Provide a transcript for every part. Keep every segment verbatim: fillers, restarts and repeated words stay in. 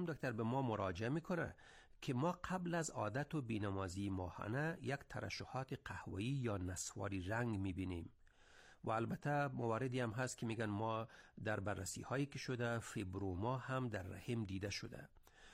خانم دکتر به ما مراجعه میکنه که ما قبل از عادت و بینمازی ماهانه یک ترشحات قهوه‌ای یا نسواری رنگ میبینیم و البته مواردی هم هست که میگن ما در بررسی هایی که شده فیبروما هم در رحم دیده شده.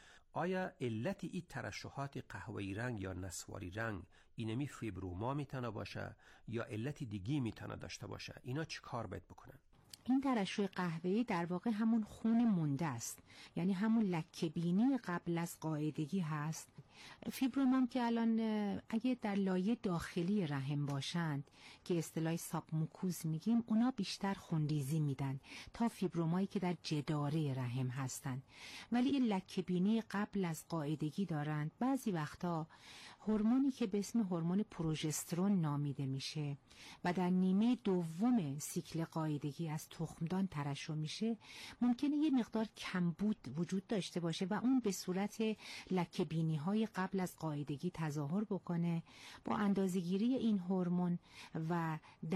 آیا علت این ترشحات قهوه‌ای رنگ یا نسواری رنگ اینمی فیبروما میتونه باشه یا علت دیگی میتونه داشته باشه؟ اینا چی کار باید بکنن؟ این ترشح قهوه‌ای در واقع همون خون مونده است، یعنی همون لکه‌بینی قبل از قاعدگی هست. فیبرومام که الان اگه در لایه داخلی رحم باشند که اصطلاح سابموکوز میگیم، اونا بیشتر خونریزی میدن تا فیبرومایی که در جداره رحم هستند. ولی این لکه‌بینی قبل از قاعدگی دارند. بعضی وقتا هورمونی که به اسم هورمون پروژسترون نامیده میشه و در نیمه دوم سیکل قاعدگی از تخمدان ترشح میشه، ممکنه یه مقدار کمبود وجود داشته باشه و اون به صورت لکه‌بینی های قبل از قاعدگی تظاهر بکنه. با اندازه‌گیری این هورمون و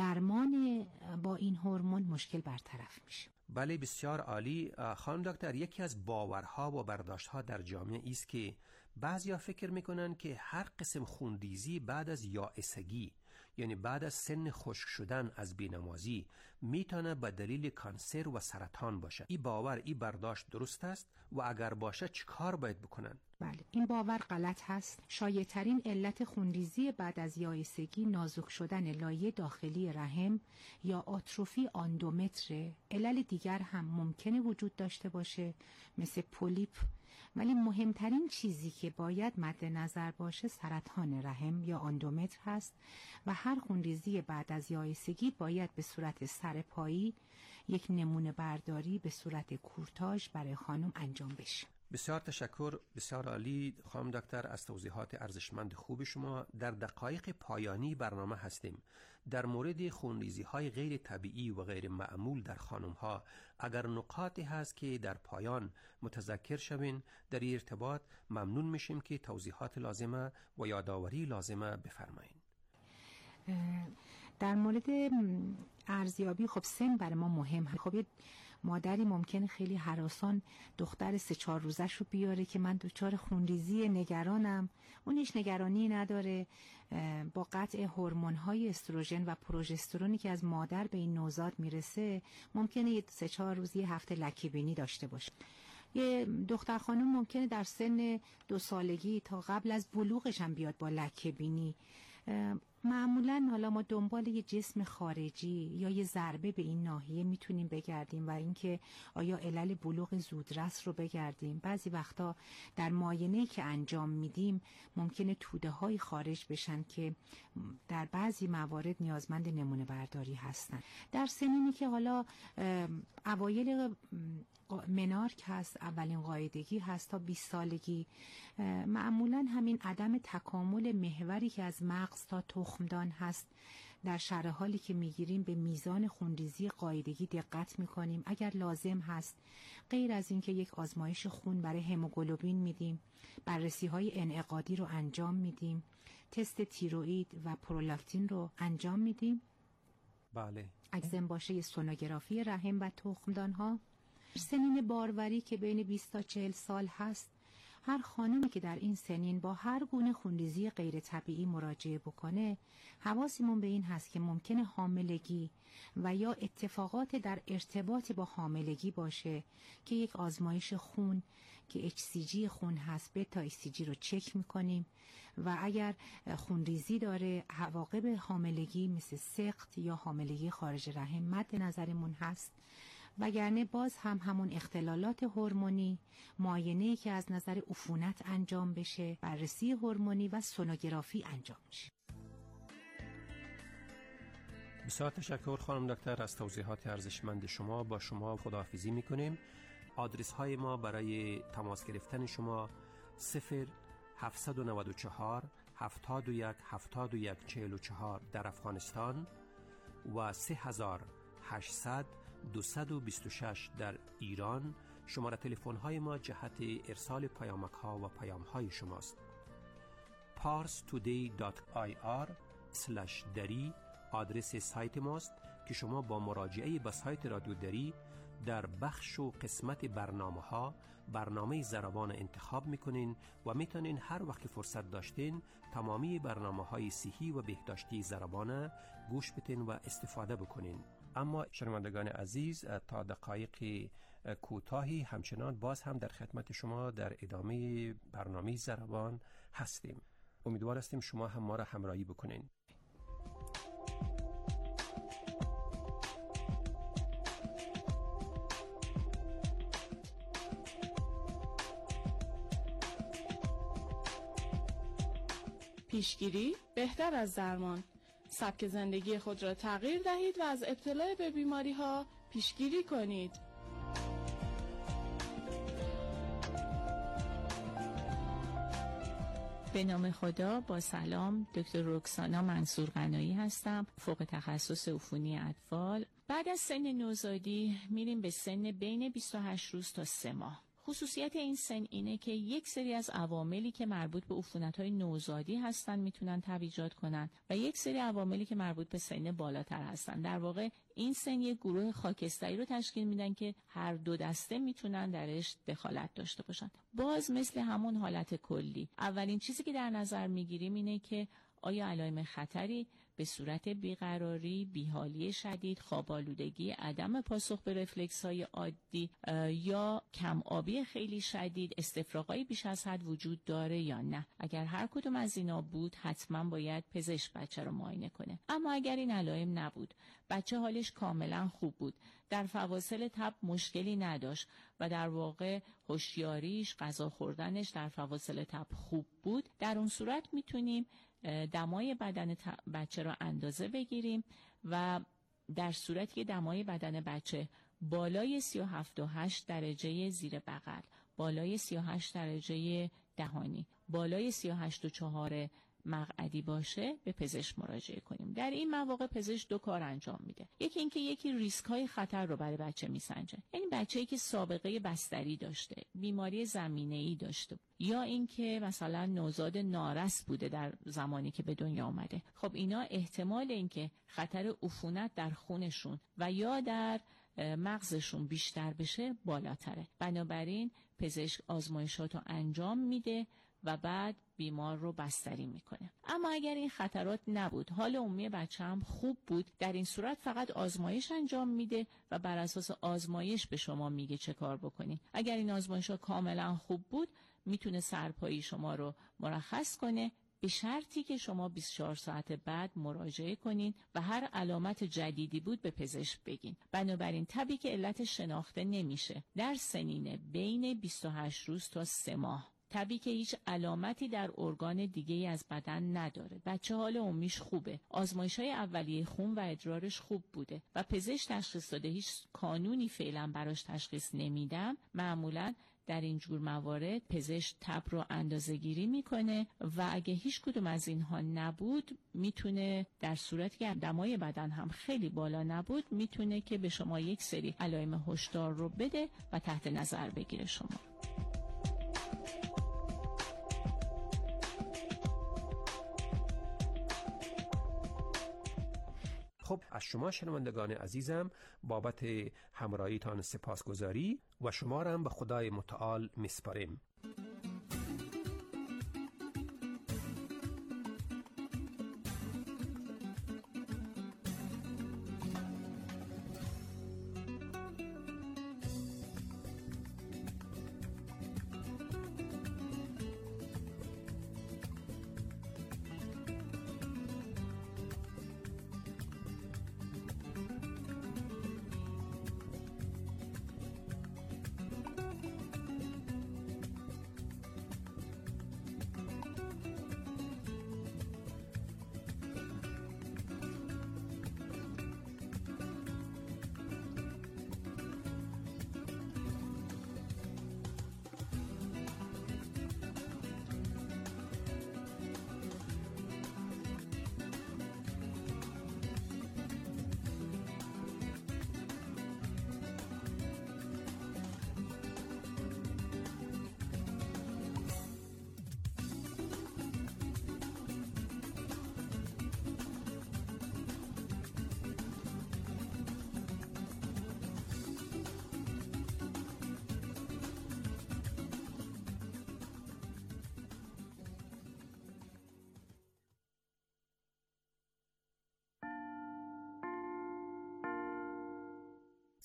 درمان با این هورمون مشکل برطرف میشه. بله، بسیار عالی. خانم دکتر، یکی از باورها و برداشتها در جامعه است که بعضیا فکر میکنن که هر قسم خونریزی بعد از یائسگی، یعنی بعد از سن خشک شدن از بینمازی، میتونه به دلیل کانسر و سرطان باشه. این باور، این برداشت درست است و اگر باشه چی کار باید بکنن؟ بله، این باور غلط هست. شایع‌ترین علت خونریزی بعد از یائسگی نازک شدن لایه داخلی رحم یا آتروفی اندومتر. علل دیگر هم ممکنه وجود داشته باشه مثل پولیپ، ولی مهمترین چیزی که باید مد نظر باشه سرطان رحم یا اندومتر هست و هر خونریزی بعد از یائسگی باید به صورت سرپایی یک نمونه برداری به صورت کورتاژ برای خانم انجام بشه. بسیار تشکر، بسیار عالی خانم دکتر از توضیحات ارزشمند خوب شما. در دقایق پایانی برنامه هستیم. در مورد خونریزی های غیر طبیعی و غیر معمول در خانم ها اگر نقاطی هست که در پایان متذکر شوین، در ارتباط ممنون میشیم که توضیحات لازمه و یادآوری لازمه بفرمایید. در مورد ارزیابی، خب سن برای ما مهم. خب یه مادری ممکنه خیلی هراسان دختر سه چهار روزش رو بیاره که من دچار خونریزی، نگرانم. اونش نگرانی نداره. با قطع هورمون‌های استروژن و پروژسترونی که از مادر به این نوزاد میرسه، ممکنه یه سه چهار روز، یه هفته لکه‌بینی داشته باشه. یه دختر خانم ممکنه در سن دو سالگی تا قبل از بلوغش هم بیاد با لکه‌بینی. معمولا حالا ما دنبال یه جسم خارجی یا یه ضربه به این ناحیه میتونیم بگردیم و اینکه آیا علل بلوغ زودرس رو بگردیم. بعضی وقتا در معاینه‌ای که انجام میدیم ممکنه توده های خارج بشن که در بعضی موارد نیازمند نمونه برداری هستن. در سنینی که حالا اوایل منارک هست، اولین قاعدگی هست تا بیست سالگی، معمولا همین عدم تکامل محوری که از مغز تا تخمدان هست، در شرح حالی که میگیریم به میزان خونریزی قاعدگی دقت میکنیم. اگر لازم هست، غیر از این که یک آزمایش خون برای هموگلوبین میدیم، بررسی های انعقادی رو انجام میدیم، تست تیروئید و پرولاکتین رو انجام میدیم. بله. اگه باشه یه سونوگرافی رحم و تخمدان ها. سنین باروری که بین بیست تا چهل سال هست، هر خانمی که در این سنین با هر گونه خونریزی غیر طبیعی مراجعه بکنه، حواسمون به این هست که ممکنه حاملگی و یا اتفاقات در ارتباط با حاملگی باشه که یک آزمایش خون که اچ سی جی خون هست، بتا اچ سی جی رو چک میکنیم و اگر خونریزی داره، عواقب حاملگی مثل سقط یا حاملگی خارج رحم مد نظرمون هست. وگرنه باز هم همون اختلالات هورمونی، معاینه‌ای که از نظر عفونت انجام بشه، بررسی هورمونی و سونوگرافی انجام میشه. بسیار تشکر خانم دکتر از توضیحات ارزشمند شما. با شما خداحافظی میکنیم. آدرس های ما برای تماس گرفتن شما صفر هفتصد و نود و چهار هفتاد و یک هفتاد و یک چهل و چهار در افغانستان و سه هزار هشتصد دویست و بیست و شش در ایران. شماره تلفن های ما جهت ارسال پیامک ها و پیام های شماست. پارس تودی دات آی آر اسلش دری آدرس سایت ماست که شما با مراجعه به سایت رادیو دری در بخش و قسمت برنامه ها برنامه زربان انتخاب میکنین و میتونین هر وقت فرصت داشتین تمامی برنامه های صحی و بهداشتی زربان گوش بتین و استفاده بکنین. اما شنوندگان عزیز، تا دقایق کوتاهی همچنان باز هم در خدمت شما در ادامه برنامه زربان هستیم. امیدوار هستیم شما هم ما را همراهی بکنین. پیشگیری بهتر از درمان. سبک زندگی خود را تغییر دهید و از ابتلا به بیماری ها پیشگیری کنید. به نام خدا، با سلام، دکتر رکسانا منصور قنایی هستم، فوق تخصص عفونی اطفال. بعد از سن نوزادی میریم به سن بین بیست و هشت روز تا سه ماه. خصوصیت این سن اینه که یک سری از عواملی که مربوط به عفونت‌های نوزادی هستن میتونن تب ایجاد کنن و یک سری عواملی که مربوط به سن بالاتر هستن. در واقع این سن یک گروه خاکستری رو تشکیل میدن که هر دو دسته میتونن درش دخالت داشته باشن. باز مثل همون حالت کلی، اولین چیزی که در نظر میگیریم اینه که آیا علائم خطری به صورت بیقراری، بیحالی شدید، خواب‌آلودگی، عدم پاسخ به رفلکس‌های عادی یا کم آبی خیلی شدید، استفراغ‌های بیش از حد وجود داره یا نه. اگر هر کدوم از اینا بود، حتما باید پزشک بچه رو معاینه کنه. اما اگر این علائم نبود، بچه حالش کاملا خوب بود، در فواصل تب مشکلی نداشت و در واقع هوشیاریش، غذا خوردنش در فواصل تب خوب بود، در اون صورت میتونیم دمای بدن بچه را اندازه بگیریم و در صورتی که دمای بدن بچه بالای سی و هفت و هشت درجه زیر بغل، بالای سی و هشت درجه دهانی، بالای سی و هشت و چهار مقعدی باشه، به پزشک مراجعه کنیم. در این مواقع پزشک دو کار انجام میده. یکی اینکه یکی ریسک های خطر رو برای بچه میسنجه، یعنی بچه‌ای که سابقه بستری داشته، بیماری زمینه‌ای داشته، یا اینکه مثلا نوزاد نارس بوده در زمانی که به دنیا آمده. خب اینا احتمال اینکه خطر عفونت در خونشون و یا در مغزشون بیشتر بشه بالاتره. بنابراین پزشک آزمایشات رو انجام میده و بعد بیمار رو بستری میکنه. اما اگر این خطرات نبود، حال عمومی بچه هم خوب بود، در این صورت فقط آزمایش انجام میده و بر اساس آزمایش به شما میگه چه کار بکنین. اگر این آزمایش‌ها کاملا خوب بود، میتونه سرپایی شما رو مرخص کنه، به شرطی که شما بیست و چهار ساعت بعد مراجعه کنین و هر علامت جدیدی بود به پزشک بگین. بنابراین تبی که علت شناخته نمیشه در سنین بین بیست و هشت روز تا سه ماه، تبی که هیچ علامتی در ارگان دیگه‌ای از بدن نداره، بچه حال عمومیش خوبه، آزمایش‌های اولیه خون و ادرارش خوب بوده و پزشک تشخیص داده هیچ کانونی فعلا براش تشخیص نمیدم، معمولاً در این جور موارد پزشک تب رو اندازه‌گیری میکنه و اگه هیچ کدوم از اینها نبود، میتونه در صورتی که دمای بدن هم خیلی بالا نبود، میتونه که به شما یک سری علائم هشدار رو بده و تحت نظر بگیره شما. خب، از شما شنوندگان عزیزم بابت همراهیتان سپاسگزاری و شما را هم به خدای متعال میسپاریم.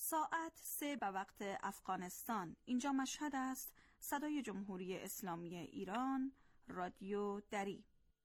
ساعت سه به وقت افغانستان. اینجا مشهد است. صدای جمهوری اسلامی ایران، رادیو دری.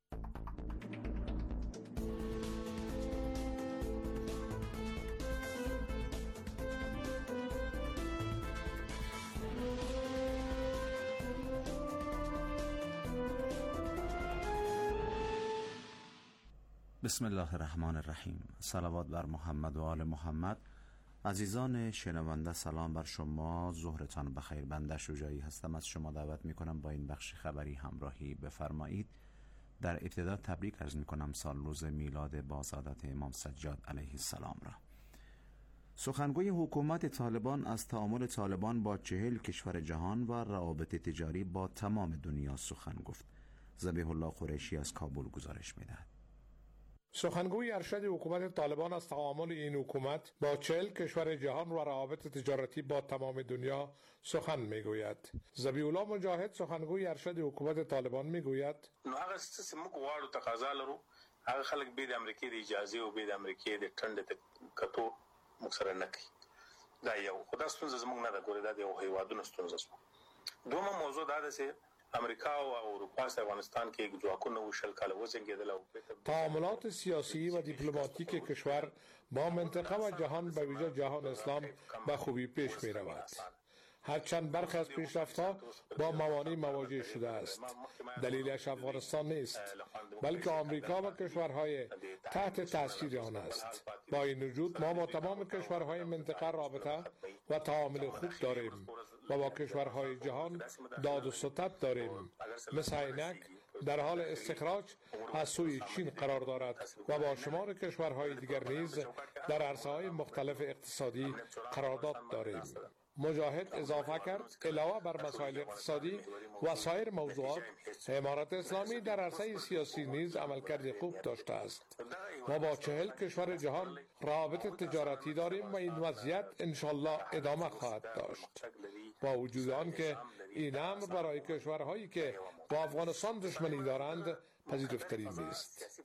بسم الله الرحمن الرحیم. صلوات بر محمد و آل محمد. عزیزان شنونده سلام بر شما، ظهرتان بخیر. بنده شجاعی هستم، از شما دعوت می کنم با این بخش خبری همراهی بفرمایید. در ابتدا تبریک عرض می کنم سال روز میلاد بازادت امام سجاد علیه السلام را. سخنگوی حکومت طالبان از تعامل طالبان با چهل کشور جهان و روابط تجاری با تمام دنیا سخن گفت. ذبیح الله قریشی از کابل گزارش می دهد. سخنگوی ارشد حکومت طالبان از تعامل این حکومت با چهل کشور جهان و روابط تجارتی با تمام دنیا سخن میگوید. ذبیح الله مجاهد سخنگوی ارشد حکومت طالبان میگوید: نو هغه څه موږ غواړو تقاضا لرو، هغه خلک به د امریکای د اجازه او به د امریکای د ټنډه د کتو موږ سره نه کوي. دا یو خدای ستونزه زموږ نه ده، ګوره دا د یو هیوادونو ستونزه ده. دومره موضوع دا ده چې امریکا و اروپا سره افغانستان کې ځواکونه وشل کاله وځنګېدل او تعاملات سیاسی و دیپلماتیک کشور با منطقه و جهان به ویژه جهان اسلام به خوبی پیش می رود. هرچند برخی از پیشرفت‌ها با موانع مواجه شده است. دلیلش افغانستان نیست، بلکه آمریکا و کشورهای تحت تاثیر آن است. با این وجود ما با تمام کشورهای منطقه رابطه و تعامل خوب داریم و با کشورهای جهان داد و ستد داریم. مثل عینک در حال استخراج از سوی چین قرار دارد و با شمار کشورهای دیگر نیز در عرصه‌های مختلف اقتصادی قرارداد داریم. مجاهد اضافه کرد علاوه بر مسائل اقتصادی و سایر موضوعات، امارت اسلامی در عرصه سیاسی نیز عملکرد خوب داشته است. ما با چهل کشور جهان روابط تجارتی داریم و این وضعیت انشالله ادامه خواهد داشت. با وجود آن که این امر برای کشورهایی که با افغانستان دشمنی دارند پذیرفتنی نیست.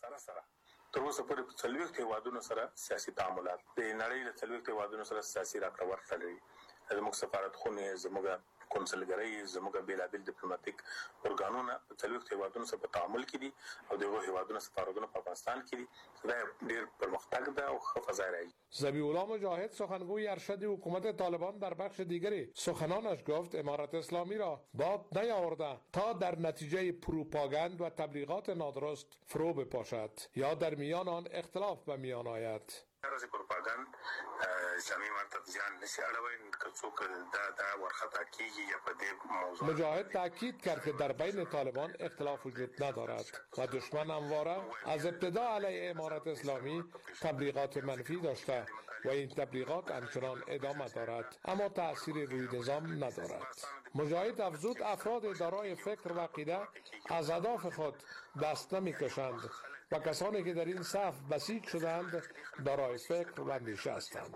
تر اوسه پورې په څلوېښتو هېوادونو سره سیاسي تعاملات د نړۍ له څلوېښتو هېوادونو سره سیاسي راکړه ورکړه لري. زموږ سفارتخونې، زموږ کونسلګرۍ، زموږ بېلابېل ډیپلوماتیک ارګانونه په څلوېښتو هېوادونو سره په تعامل کې دي او د هغو هېوادونو سفارتونه په افغانستان کې دي. دا ډېر پرمختګ ده او ښه فضا راځي. ذبیح الله مجاهد سخنگوی ارشد حکومت طالبان در بخش دیگری سخنانش گفت امارت اسلامی را باد نیاورده تا در نتیجه پروپاگاند و تبلیغات نادرست فرو بپاشد یا در میان آن اختلاف به میان آید. راځي پروپاګاند اسلامي مرتد ځان نشي اړوي که څوک دا دا ورخطا کیږي یا په دې موضوع. مجاهد تاکید کرد که در بین طالبان اختلاف وجود ندارد و دشمن همواره از ابتدا علیه امارت اسلامی تبلیغات منفی داشته و این تبلیغات همچنان ادامه دارد، اما تأثیری روی نظام ندارد. مجاهد افزود افراد دارای فکر و عقیده از اهداف خود دست نمی‌کشند و کسانی که در این صف بسیج شدند دارای فکر و اندیشه هستند.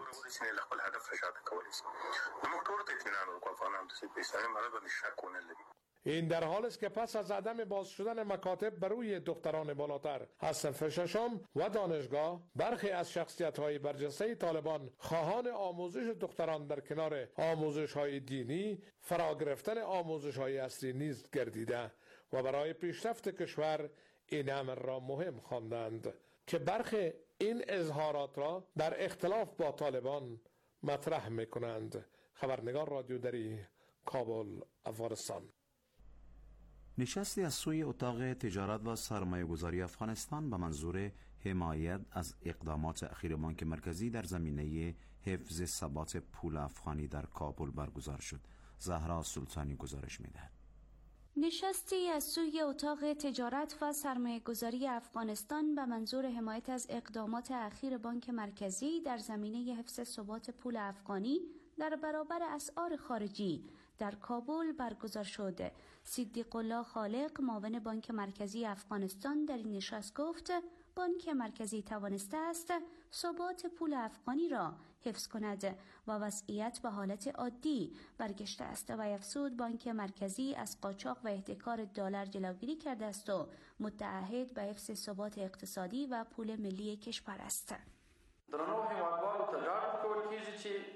این در حال است که پس از عدم باز شدن مکاتب بر روی دختران بالاتر از صف ششم و دانشگاه، برخی از شخصیت‌های برجسته طالبان خواهان آموزش دختران در کنار آموزش‌های دینی، فرا گرفتن آموزش‌های عصری نیز گردیده و برای پیشرفت کشور این امر را مهم خواندند که برخی این اظهارات را در اختلاف با طالبان مطرح می‌کنند. خبرنگار رادیو دری، کابل، افغانستان. نشستی از سوی اتاق تجارت و سرمایه‌گذاری افغانستان به منظور حمایت از اقدامات اخیر بانک مرکزی در زمینه حفظ ثبات پول افغانی در کابل برگزار شد. زهرا سلطانی گزارش می‌دهد. نشستی از سوی اتاق تجارت و سرمایه‌گذاری افغانستان به منظور حمایت از اقدامات اخیر بانک مرکزی در زمینه حفظ ثبات پول افغانی در برابر اسعار خارجی در کابل برگزار شد. صدیق الله خالق، معاون بانک مرکزی افغانستان، در این نشست گفت بانک مرکزی توانسته است ثبات پول افغانی را حفظ کند و وضعیت به حالت عادی برگشته است و افزود بانک مرکزی از قاچاق و احتکار دلار جلوگیری کرده است و متعهد به حفظ ثبات اقتصادی و پول ملی کشور است. درنو هیوادوالو ته ډاډ ورکول کیږي چې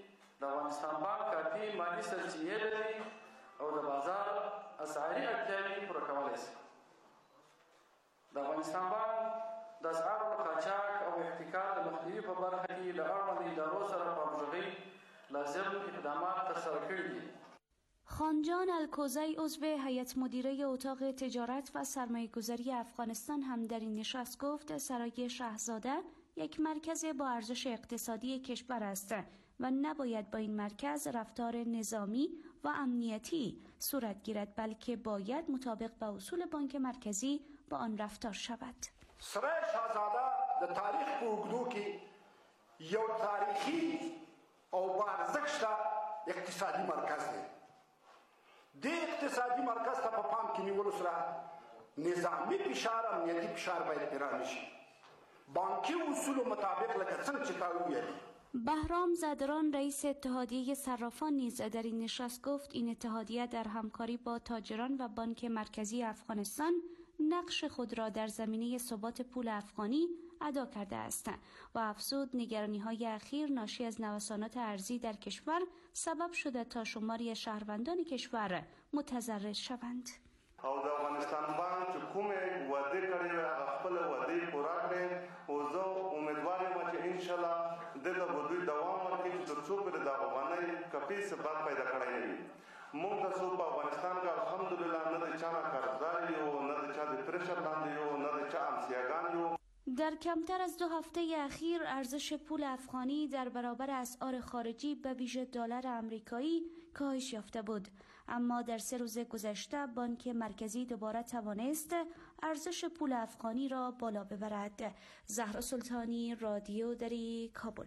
د افغانستان بانک کافي مالي سرچینې لري او د بازار اسعاري اړتیاوې پوره کولی شي. د افغانستان بانک د اسعارو د قاچاق او احتکار د مخنیوي په برخه کې له اړوندو ادارو سره په همغږۍ لازم اقدامات ترسره کړي دي. خانجان الکوزی عضو هیئت مدیره اتاق تجارت و سرمایه‌گذاری افغانستان هم در این نشست گفت سرای شاهزاده یک مرکز با ارزش اقتصادی کشور است و نباید با این مرکز رفتار نظامی و امنیتی صورت گیرد، بلکه باید مطابق با اصول بانک مرکزی با آن رفتار شود. سرای شاهزاده د تاریخ په اوږدو کې یو تاریخي او با ارزښته اقتصادي مرکز دی. د اقتصادي مرکز ته په پام کې نیولو سره نظامي فشار امنیتي فشار باید پرې نشي. بانکي اصولو مطابق لکه څنګه چې تا وویلې. بهرام زدران رئیس اتحادیه صرافان نیز در این نشست گفت این اتحادیه در همکاری با تاجران و بانک مرکزی افغانستان نقش خود را در زمینه ثبات پول افغانی ادا کرده است و افزود نگرانی‌های اخیر ناشی از نوسانات ارزی در کشور سبب شده تا شماری شهروندان کشور متضرر شوند. او د افغانستان بانک چې کومې وعدې کړې وې هغه خپله وعدې پوره کړې او زه امیدوار یم چې انشاءالله دلته به دوی دوام ورکړي چې تر څو پورې د افغانۍ کپي ثبات پیدا کړی نه وي. موږ تاسو په افغانستان کې الحمدلله نه د چا نه قرضدار یو، نه د چا د پرشر لاندې یو، نه د چا امسیاګان یو. در کمتر از دو هفته اخیر ارزش پول افغانی در برابر اسعار خارجی به ویژه دلار آمریکایی کاهش یافته بود، اما در سه روز گذشته بانک مرکزی دوباره توانست ارزش پول افغانی را بالا ببرد. زهرا سلطانی، رادیو دری، کابل.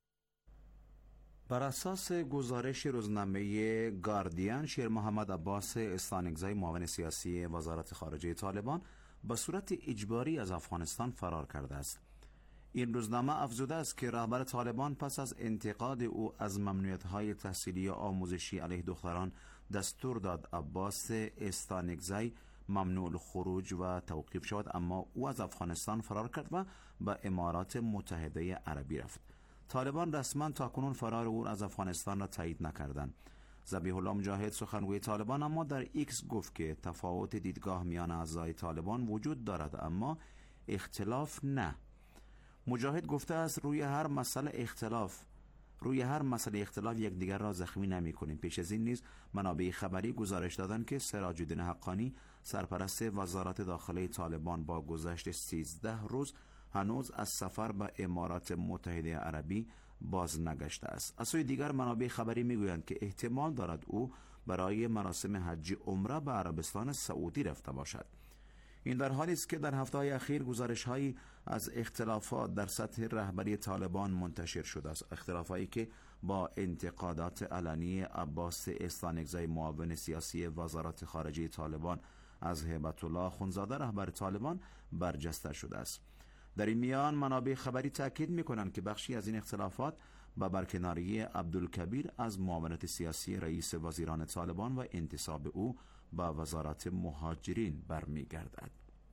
بر اساس گزارش روزنامه گاردین، شیر محمد عباس استانگزی معاون سیاسی وزارت خارجه طالبان به صورت اجباری از افغانستان فرار کرده است. این روزنامه افزوده است که رهبر طالبان پس از انتقاد او از ممنوعیت‌های تحصیلی و آموزشی علیه دختران دستور داد عباس استانگزی ممنوع الخروج و توقیف شود، اما او از افغانستان فرار کرد و به امارات متحده عربی رفت. طالبان رسما تاکنون فرار او از افغانستان را تایید نکردند. ذبیح الله مجاهد سخنگوی طالبان اما در ایکس گفت که تفاوت دیدگاه میان اعضای طالبان وجود دارد اما اختلاف نه. مجاهد گفته است روی هر مسئله اختلاف روی هر مسئله اختلاف یکدیگر را زخمی نمی کنیم. پیش از این نیز منابع خبری گزارش دادند که سراج الدین حقانی سرپرست وزارت داخله طالبان با گذشت سیزده روز هنوز از سفر به امارات متحده عربی باز نگشته است. از سوی دیگر منابع خبری میگویند که احتمال دارد او برای مراسم حج عمره به عربستان سعودی رفته باشد. این در حالی است که در هفته‌های اخیر گزارش‌هایی از اختلافات در سطح رهبری طالبان منتشر شده است، اختلافاتی که با انتقادات علنی عباس استانگزی معاون سیاسی وزارت خارجه طالبان از هیبت الله اخوندزاده رهبر طالبان برجسته شده است. در این میان منابع خبری تاکید می‌کنند که بخشی از این اختلافات با برکناری عبدالکبیر از معاونت سیاسی رئیس وزیران طالبان و انتصاب او با وزارت مهاجرین برمیگردد.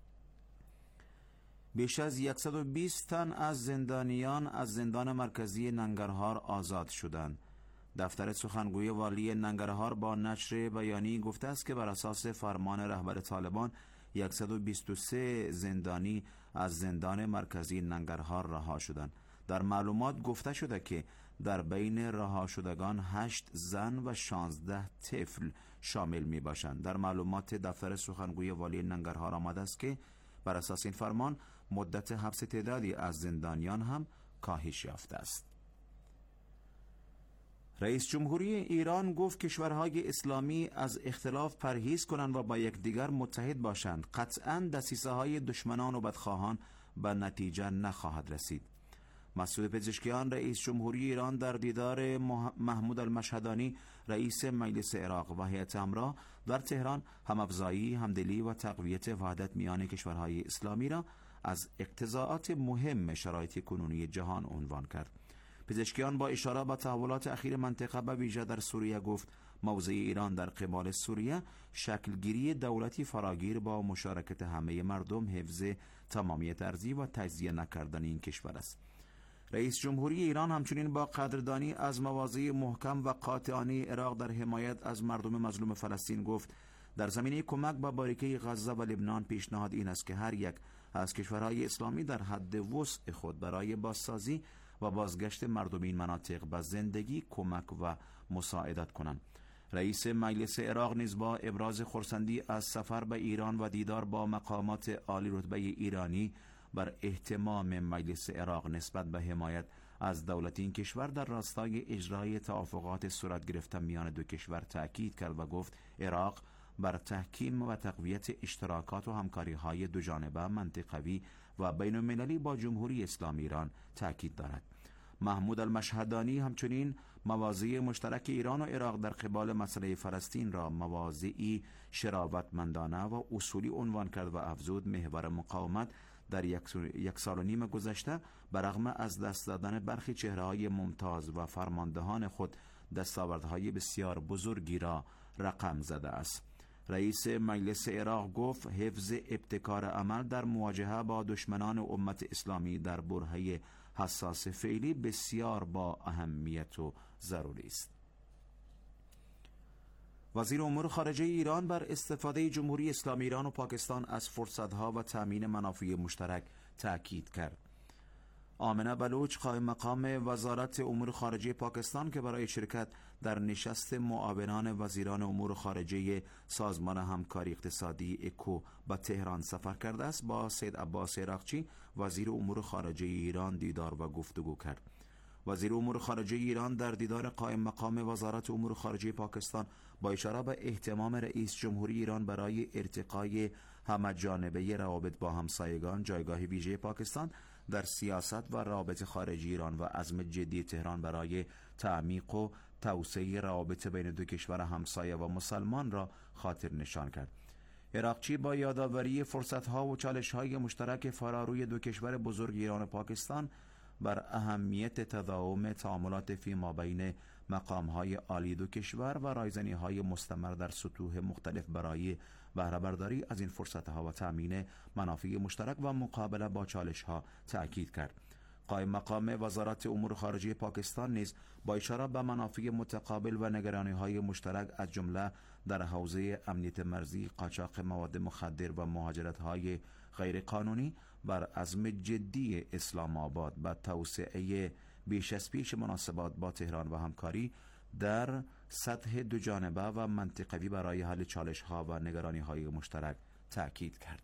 بیش از صد و بیست تن از زندانیان از زندان مرکزی ننگرهار آزاد شدند. دفتر سخنگوی والی ننگرهار با نشر بیانیه گفته است که بر اساس فرمان رهبر طالبان صد و بیست و سه زندانی از زندان مرکزی ننگرهار رها شدند. در معلومات گفته شده که در بین رها شدگان هشت زن و شانزده طفل شامل می باشند. در معلومات دفتر سخنگوی والی ننگرهار آمده است که بر اساس این فرمان مدت حبس تعدادی از زندانیان هم کاهش یافته است. رئیس جمهوری ایران گفت کشورهای اسلامی از اختلاف پرهیز کنند و با یکدیگر متحد باشند. قطعاً دسیسه‌های دشمنان و بدخواهان به نتیجه نخواهد رسید. مسعود پزشکیان رئیس جمهوری ایران در دیدار محمود المشهدانی رئیس مجلس عراق و هیئت همراه در تهران همافزایی، همدلی و تقویت وحدت میان کشورهای اسلامی را از اقتضاعات مهم شرایط کنونی جهان عنوان کرد. پزشکیان با اشاره به تحولات اخیر منطقه به ویژه در سوریه گفت موضع ایران در قبال سوریه شکلگیری دولتی فراگیر با مشارکت همه مردم، حفظ تمامیت ارضی و تجزیه نکردن این کشور است. رئیس جمهوری ایران همچنین با قدردانی از مواضع محکم و قاطعانه عراق در حمایت از مردم مظلوم فلسطین گفت در زمینه کمک به باریکه غزه و لبنان پیشنهاد این است که هر یک از کشورهای اسلامی در حد وسع خود برای بازسازی و بازگشت مردم این مناطق به زندگی کمک و مساعدت کنند. رئیس مجلس عراق نیز با ابراز خرسندی از سفر به ایران و دیدار با مقامات عالی رتبه ایرانی بر اهتمام مجلس عراق نسبت به حمایت از دولت این کشور در راستای اجرای توافقات صورت گرفته میان دو کشور تأکید کرد و گفت عراق بر تحکیم و تقویت اشتراکات و همکاری‌های دو جانبه منطقوی و بین المللی با جمهوری اسلامی ایران تأکید دارد. محمود المشهدانی همچنین مواضع مشترک ایران و عراق در قبال مسئله فلسطین را مواضعی شرافتمندانه و اصولی عنوان کرد و افزود محور مقاومت در یک سال و نیم گذشته برغم از دست دادن برخی چهره‌های ممتاز و فرماندهان خود دستاوردهای بسیار بزرگی را رقم زده است. رئیس مجلس عراق گفت حفظ ابتکار عمل در مواجهه با دشمنان امت اسلامی در برهه حساس فعلی بسیار با اهمیت و ضروری است. وزیر امور خارجه ایران بر استفاده جمهوری اسلامی ایران و پاکستان از فرصتها و تامین منافع مشترک تأکید کرد. آمنه بلوچ قائم مقام وزارت امور خارجه پاکستان که برای شرکت در نشست معاونان وزیران امور خارجه سازمان همکاری اقتصادی اکو به تهران سفر کرده است، با سید عباس عراقچی وزیر امور خارجه ایران دیدار و گفتگو کرد. وزیر امور خارجه ایران در دیدار قائم مقام وزارت امور خارجه پاکستان با اشاره به اهتمام رئیس جمهوری ایران برای ارتقای همه‌جانبه روابط با همسایگان، جایگاه ویژه پاکستان در سیاست و روابط خارجی ایران و عزم جدی تهران برای تعمیق و توسعه روابط بین دو کشور همسایه و مسلمان را خاطر نشان کرد. عراقچی با یادآوری فرصت‌ها و چالش‌های مشترک فراروی دو کشور بزرگ ایران و پاکستان بر اهمیت تداوم تعاملات فیما بین مقام‌های عالی دو کشور و رایزنی‌های مستمر در سطوح مختلف برای بهره برداری از این فرصت‌ها و تامین منافع مشترک و مقابله با چالش‌ها تأکید کرد. قائم مقام وزارت امور خارجه پاکستان نیز با اشاره به منافع متقابل و نگرانی‌های مشترک از جمله در حوزه امنیت مرزی، قاچاق مواد مخدر و مهاجرت‌های غیرقانونی بر عزم جدی اسلام آباد به توسعه بیش از پیش مناسبات با تهران و همکاری در سطح دو جانبه و منطقوی برای حل چالش‌ها و نگرانی‌های مشترک تأکید کرد.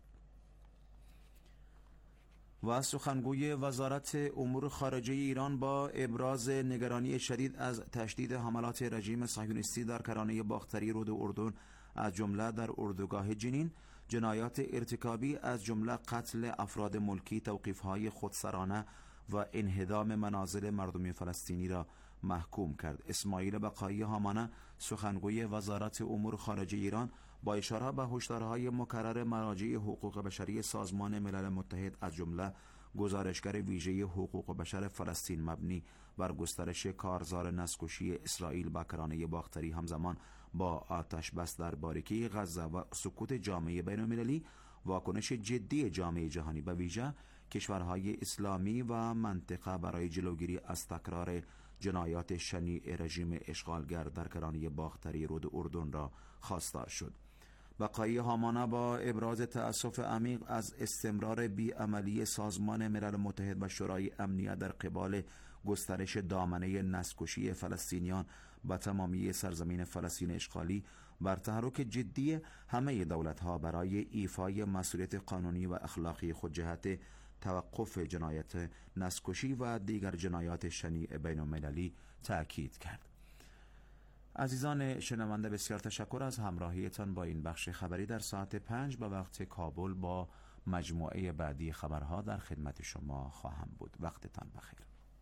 و سخنگوی وزارت امور خارجه ایران با ابراز نگرانی شدید از تشدید حملات رژیم صهیونیستی در کرانه باختری رود اردن از جمله در اردوگاه جنین، جنایات ارتکابی از جمله قتل افراد ملکی، توقیف‌های خودسرانه و انهدام منازل مردم فلسطینی را محکوم کرد. اسماعیل بقایی هامانه سخنگوی وزارت امور خارجه ایران با اشاره به هشدارهای مکرر مراجع حقوق بشری سازمان ملل متحد از جمله گزارشگر ویژه حقوق بشر فلسطین مبنی بر گسترش کارزار نسل‌کشی اسرائیل به کرانه باختری همزمان با آتش بس در باریکه غزه و سکوت جامعه بین‌المللی، واکنش جدی جامعه جهانی به ویژه کشورهای اسلامی و منطقه برای جلوگیری از تکرار جنایات شنیع رژیم اشغالگر در کرانه باختری رود اردن را خواستار شد. بقایی هامانه با ابراز تأسف عمیق از استمرار بیعملی سازمان ملل متحد و شورای امنیت در قبال گسترش دامنه نسل‌کشی فلسطینیان به تمامی سرزمین فلسطین اشغالی بر تحرک جدی همه دولت‌ها برای ایفای مسئولیت قانونی و اخلاقی خود جهت توقف جنایت نسل‌کشی و دیگر جنایات شنیع بین‌المللی تأکید کرد. عزیزان شنونده، بسیار تشکر از همراهیتان با این بخش خبری در ساعت پنج به وقت کابل. با مجموعه بعدی خبرها در خدمت شما خواهم بود. وقتتان بخیر.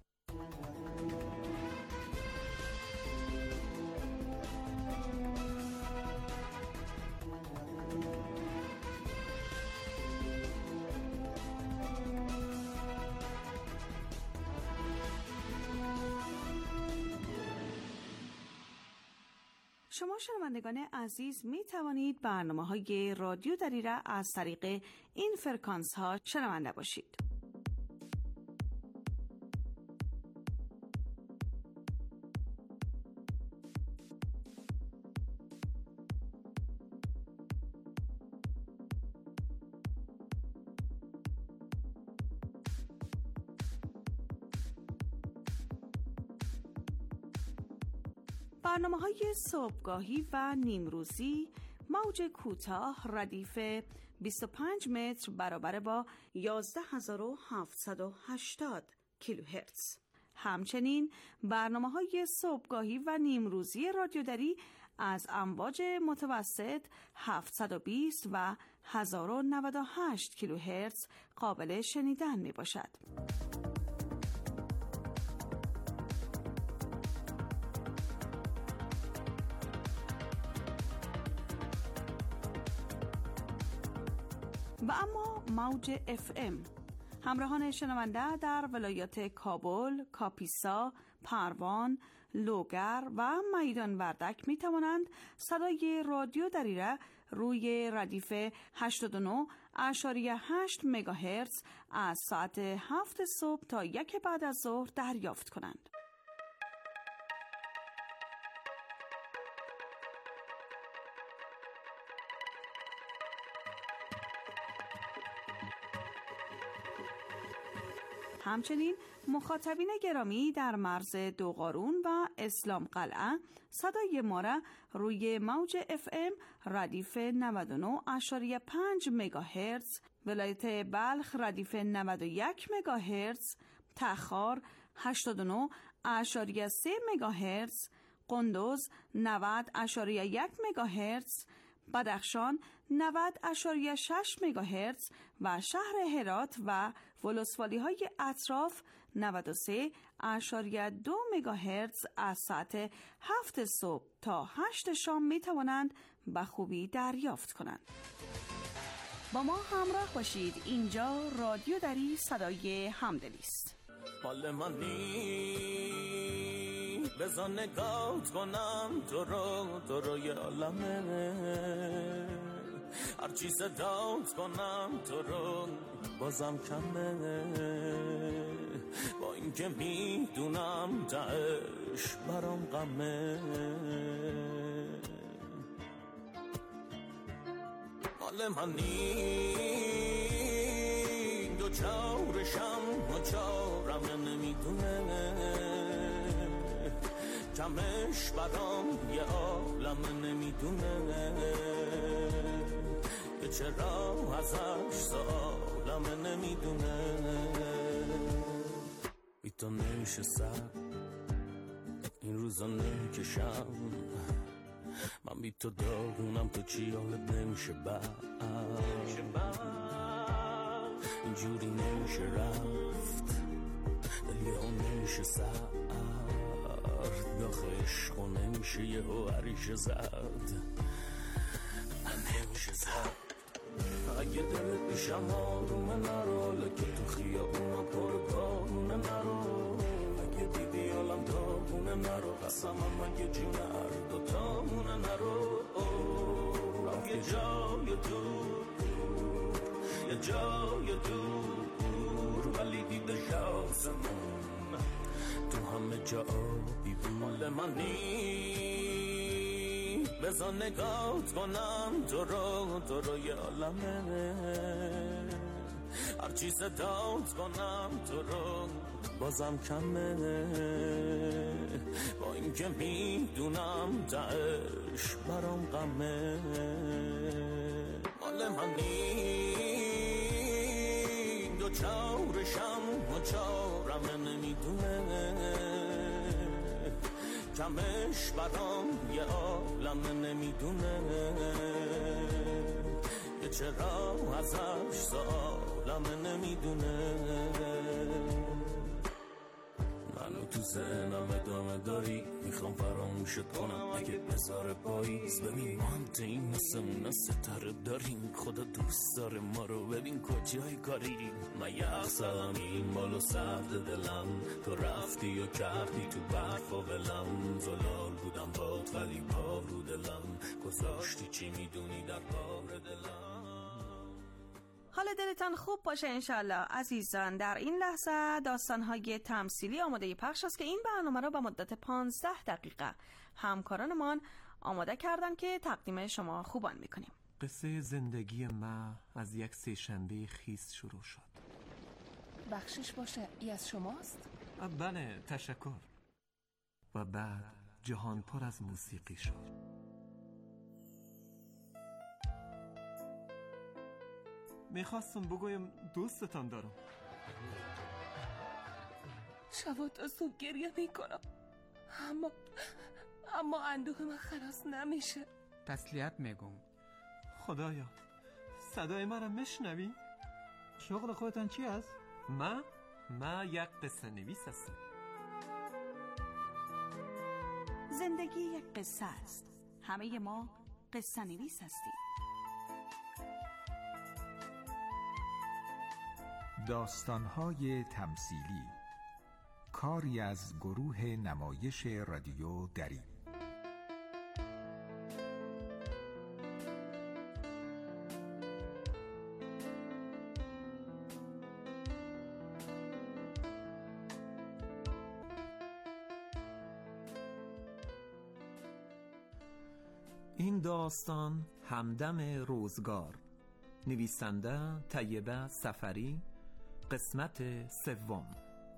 شما شنوندگان عزیز می توانید برنامه های رادیو دری را از طریق این فرکانس ها شنونده باشید. برنامه‌های صبحگاهی و نیمروزی موج کوتاه ردیف بیست و پنج متر برابر با یازده هزار و هفتصد و هشتاد کیلوهرتز. همچنین برنامه‌های صبحگاهی و نیمروزی رادیودری از امواج متوسط هفتصد و بیست و هزار و نود و هشت کیلوهرتز قابل شنیدن می باشد. و اما موج اف ام. همراهان شنونده در ولایات کابل، کاپیسا، پروان، لوگر و میدان وردک می توانند صدای رادیو دری را روی ردیف هشتاد و نه اشاری هشت مگاهرتز از ساعت هفت صبح تا یک بعد از ظهر دریافت کنند. همچنین مخاطبین گرامی در مرز دوقارون و اسلام قلعه صدای ما را روی موج اف ام ردیف نود و نه اشاری پنج مگاهرتز، ولایت بلخ ردیف نود و یک مگاهرتز، تخار هشتاد و نه اشاری سه مگاهرتز، قندوز نود اشاری یک مگاهرتز، بدخشان نود اشاری شش مگاهرتز و شهر هرات و ولسوالی های اطراف نود و سه اشاری دو مگاهرتز از ساعت هفت صبح تا هشت شام می توانند به خوبی دریافت کنند. با ما همراه باشید. اینجا رادیو دری صدای همدلی است. مال منی بزن نگات کنم تو رو تو رو یه عالمه، هرچی صدات کنم تو رو بازم کمه، با این که میدونم تهش برام غمه. مال منی دو چارشم و چارم نمیدونه، کمش برام یه عالم نمیدونه، که چرا ازش سالم نمیدونه. بی تو نمیشه سر این روزا نمیکشم، من بی تو داغونم تو چی حالت نمیشه بعد، اینجوری نمیشه رفت دل یه هم نمیشه سر، داخل عشق و نمیشه یه هو عریش زد نمیشه زد. اگه دلت بیشم آرومه نرو، حالا که تو خیابونا پر بارونه نرو، اگه دیدی حالم داغونه نرو، قسمم اگه جون هر دوتامونه نرو. رفت یه جای دور یه جای دور ولی دیده شاسمون تو همه جا آبی بود. مال منی بزن نگات کنم تو رو تو رو یه عالمه، هرچی صدات کنم تو رو بازم کمه، با این که میدونم تهش برام غمه. مال منی دو چارشم و چارم نمیدونه، کمش برام یه عالم نمیدونه، یه چرا ازش سالم نمیدونه. منو تو ذهنم ادامه داری، میخوام فراموشت کنم اگه بذاره پاییز. ببین ما هم تو این نسمونه ستاره داریم، خدا دوست داره ما رو، ببین کجای کاریم. من یخ زدم این بالو سرد دلم، تو رفتی و کردی تو برف و ولم، زلال بودم باد ولی پا رو دلم، گذاشتی چی میدونی در بار دلم. حال دلتان خوب باشه انشالله عزیزان. در این لحظه داستان‌های تمثیلی آماده پخش است که این برنامه را به مدت پانزده دقیقه همکارانمان آماده کردن که تقدیم شما خوبان میکنیم. قصه زندگی ما از یک سه‌شنبه خیس شروع شد. بخشش باشه ای از شماست؟ بله تشکر. و بعد جهان پر از موسیقی شد. میخواستم بگویم دوستتان دارم. شب تا صبح گریه میکنم، اما اما اندوه من خلاص نمیشه. تسلیت میگم. خدایا صدای مرا میشنوی؟ شغل خودتان چی است؟ من من یک قصه نویس هستم. زندگی یک قصه است. همه ما قصه نویس هستیم. داستان‌های تمثیلی، کاری از گروه نمایش رادیو دری. این داستان همدم روزگار، نویسنده طیبه سفری، قسمت سوم.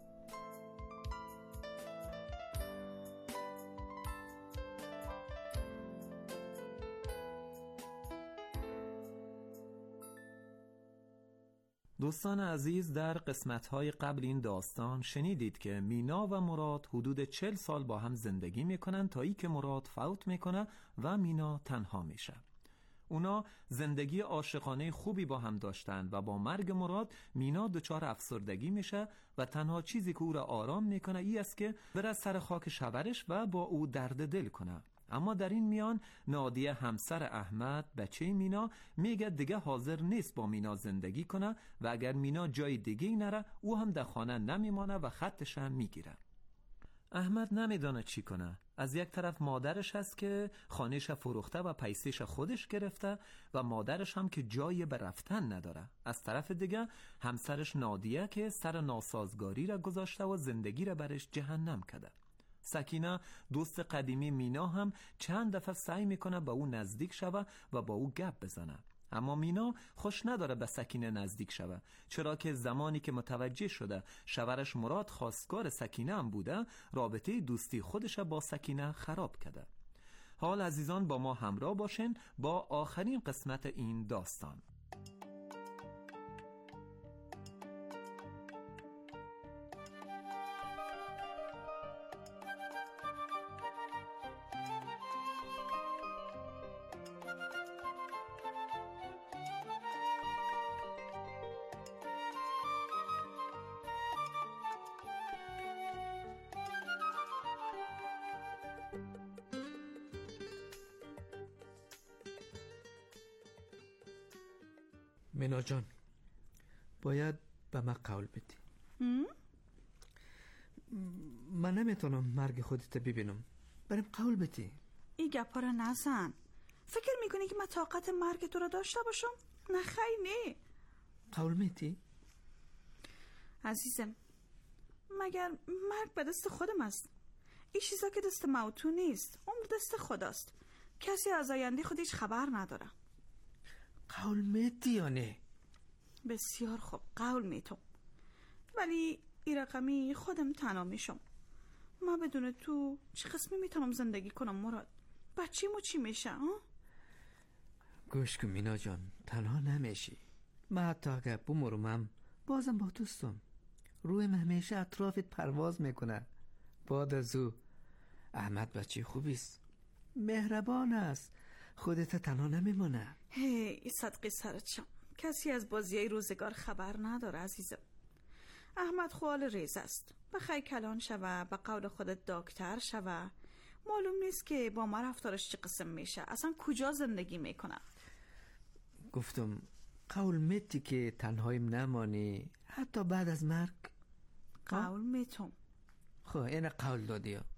دوستان عزیز، در قسمت‌های قبل این داستان شنیدید که مینا و مراد حدود چهل سال با هم زندگی میکنن تا ای که مراد فوت میکنه و مینا تنها میشه. اونا زندگی عاشقانه خوبی با هم داشتن و با مرگ مراد مینا دچار افسردگی میشه و تنها چیزی که او را آرام میکنه ای است که بره سر خاک شوهرش و با او درد دل کنه. اما در این میان نادیه همسر احمد بچه مینا میگه دیگه حاضر نیست با مینا زندگی کنه و اگر مینا جای دیگه نره او هم در خانه نمیمانه و خطش هم میگیره. احمد نمیدونه چی کنه. از یک طرف مادرش هست که خانهش فروخته و پیسش خودش گرفته و مادرش هم که جایی به رفتن نداره. از طرف دیگه همسرش نادیه که سر ناسازگاری را گذاشته و زندگی را برش جهنم کرده. سکینه دوست قدیمی مینا هم چند دفعه سعی میکنه با او نزدیک شوه و با او گپ بزنه، اما مینا خوش نداره به سکینه نزدیک شوه، چرا که زمانی که متوجه شده شوهرش مراد خواستگار سکینه هم بوده، رابطه دوستی خودش با سکینه خراب کرده. حال عزیزان با ما همراه باشین با آخرین قسمت این داستان. مینا جان، باید به من قول بدی. من نمیتونم مرگ خودت ببینم، بریم قول بدی. این گپا رو نزن. فکر میکنی که من طاقت مرگ تو رو داشته باشم؟ نه خیلی نه. قول میدی؟ عزیزم، مگر مرگ به دست خودم است؟ این چیزا که دست موتو نیست، عمر دست خداست. کسی از آینده خودش خبر نداره. قول میدی یا نه؟ بسیار خوب، قول میتم، ولی این رقمی خودم تنها میشم. من بدون تو چه قسمی میتونم زندگی کنم مراد؟ بچه‌مو چی میشه؟ ها؟ گوش کن مینا جان، تنها نمیشی. من حتی اگر بمرمم بازم با دوستم. رویم همیشه اطرافت پرواز میکنه. بعد از او احمد بچه خوبیست، مهربان است، خودت تنها نمیمونه. هی صدقی سرت شم، کسی از بازیای روزگار خبر نداره عزیزم. احمد خوال ریز است، بخوای کلان شوه، به قول خودت دکتر شوه، معلوم نیست که با ما رفتارش چه قسم میشه، اصلا کجا زندگی میکنه. گفتم قول میتی که تنهایم نمانی حتی بعد از مرگ؟ قول میتم. خب این قول دادی ها.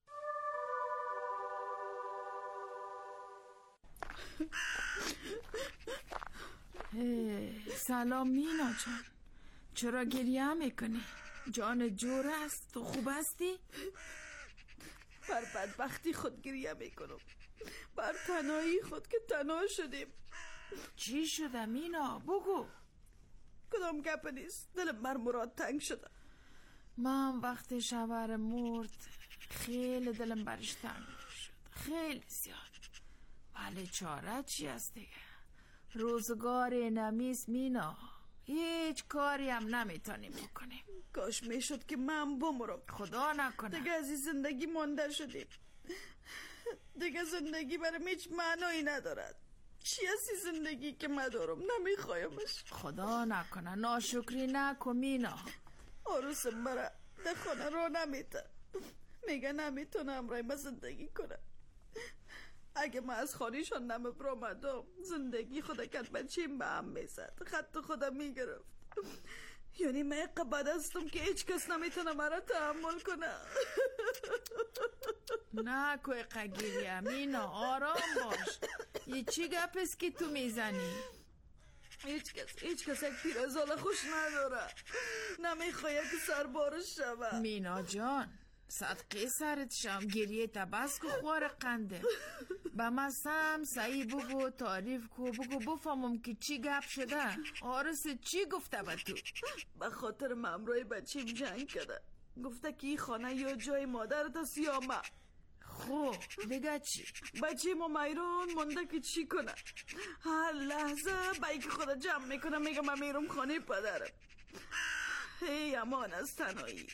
سلام مینا جان، چرا گریه میکنی؟ جان جور است، تو خوب هستی؟ بر بدبختی خود گریه میکنم، بر تنهایی خود که تنها شدیم. چی شده مینا؟ بگو. کدام گپ نیست، دلم بر مراد تنگ شده. من وقتی شوهر مرد خیلی دلم برش تنگ شد، خیلی زیاد. ولی چاره چی است دیگه؟ روزگار نمیست مینا، هیچ کاری هم نمیتونیم بکنیم. کاش میشد که من بمرم. خدا نکنه. دیگه از این زندگی مانده شدیم. دیگه زندگی برام هیچ معنایی ندارد. چی است این زندگی که من دارم؟ نمیخوایمش. خدا نکنه، ناشکری نکن مینا. عروسم برا در خانه رو نمیتن، میگه نمیتونم رای ما زندگی کنم. اگه من از خانیشان نمیبرامدم زندگی خدا کد بچیم به هم میزد، خط خدا میگرفت. یعنی من قباد هستم که هیچ کس نمیتونه مرا تحمل کنه. نه کوی قگیری مینا، آرام باش. یه چی گپ است که تو میزنی؟ هیچ کس هیچ کس یک پیرزال خوش نداره، نمیخواه که سربارش شوه. مینا جان صدقه سرت شم، گریه تبس که خوار قنده. با من سم سعی بگو، تعریف کو، بگو بفهمم که چی گپ شده. آرس چی گفته با تو؟ به خاطر ممروی بچیم جنگ کرده، گفته که این خانه یا جای مادرت است یا من. خب دیگه چی؟ بچیم و میرون مونده که چی کنه. هر لحظه بایی که خدا جمع میکنه میگه من میرم خانه پدرم. هی امان از تنهایی.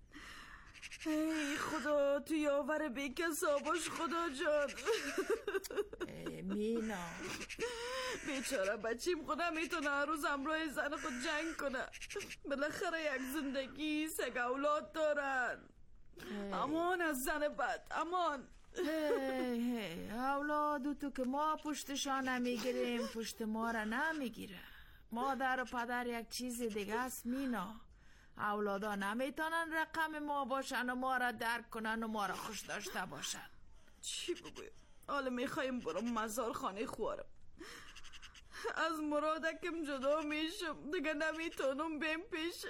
ای خدا تو یاور بیکس آباش خدا جان. ای مینا بیچاره بچیم خدا میتونه هر روز همراه زن خود جنگ کنه. بالاخره یک زندگی سگ اولاد دارن. امان از زن بد، امان. هی هی اولادو تو که ما پشتشان نمیگیریم، پشت ما را نمیگیره. مادر و پدر یک چیز دیگه است مینا. اولادا نمیتونن رقم ما باشن و ما را درک کنن و ما را خوش داشته باشن. چی بگویم؟ حالا میخوایم برم مزار خانه خوارم. از مرادکم جدا میشم، دیگه نمیتونم بیم پیشش.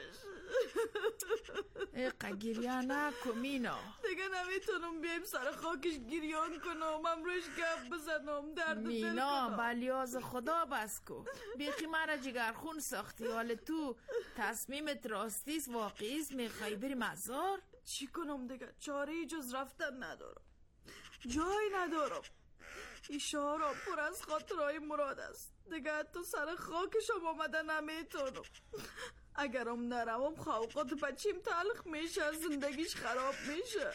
ایقا گریه نکو مینا. دیگه نمیتونم بیم سر خاکش گریان کنم، هم روش گپ بزنم، درد دل کنم. مینا بلیاز خدا بس کو. بیخی مرا جگرخون ساختی. حال تو تصمیمت راستیست، واقعیست، میخوای بری مزار؟ چی کنم دیگه؟ چاره جز رفتن ندارم، جای ندارم. این شهر پر از خاطرهای مراد است، دیگه تو سر خاکشم آمده نمیتونم. اگرم نروم خوقات بچیم تلخ میشه، زندگیش خراب میشه.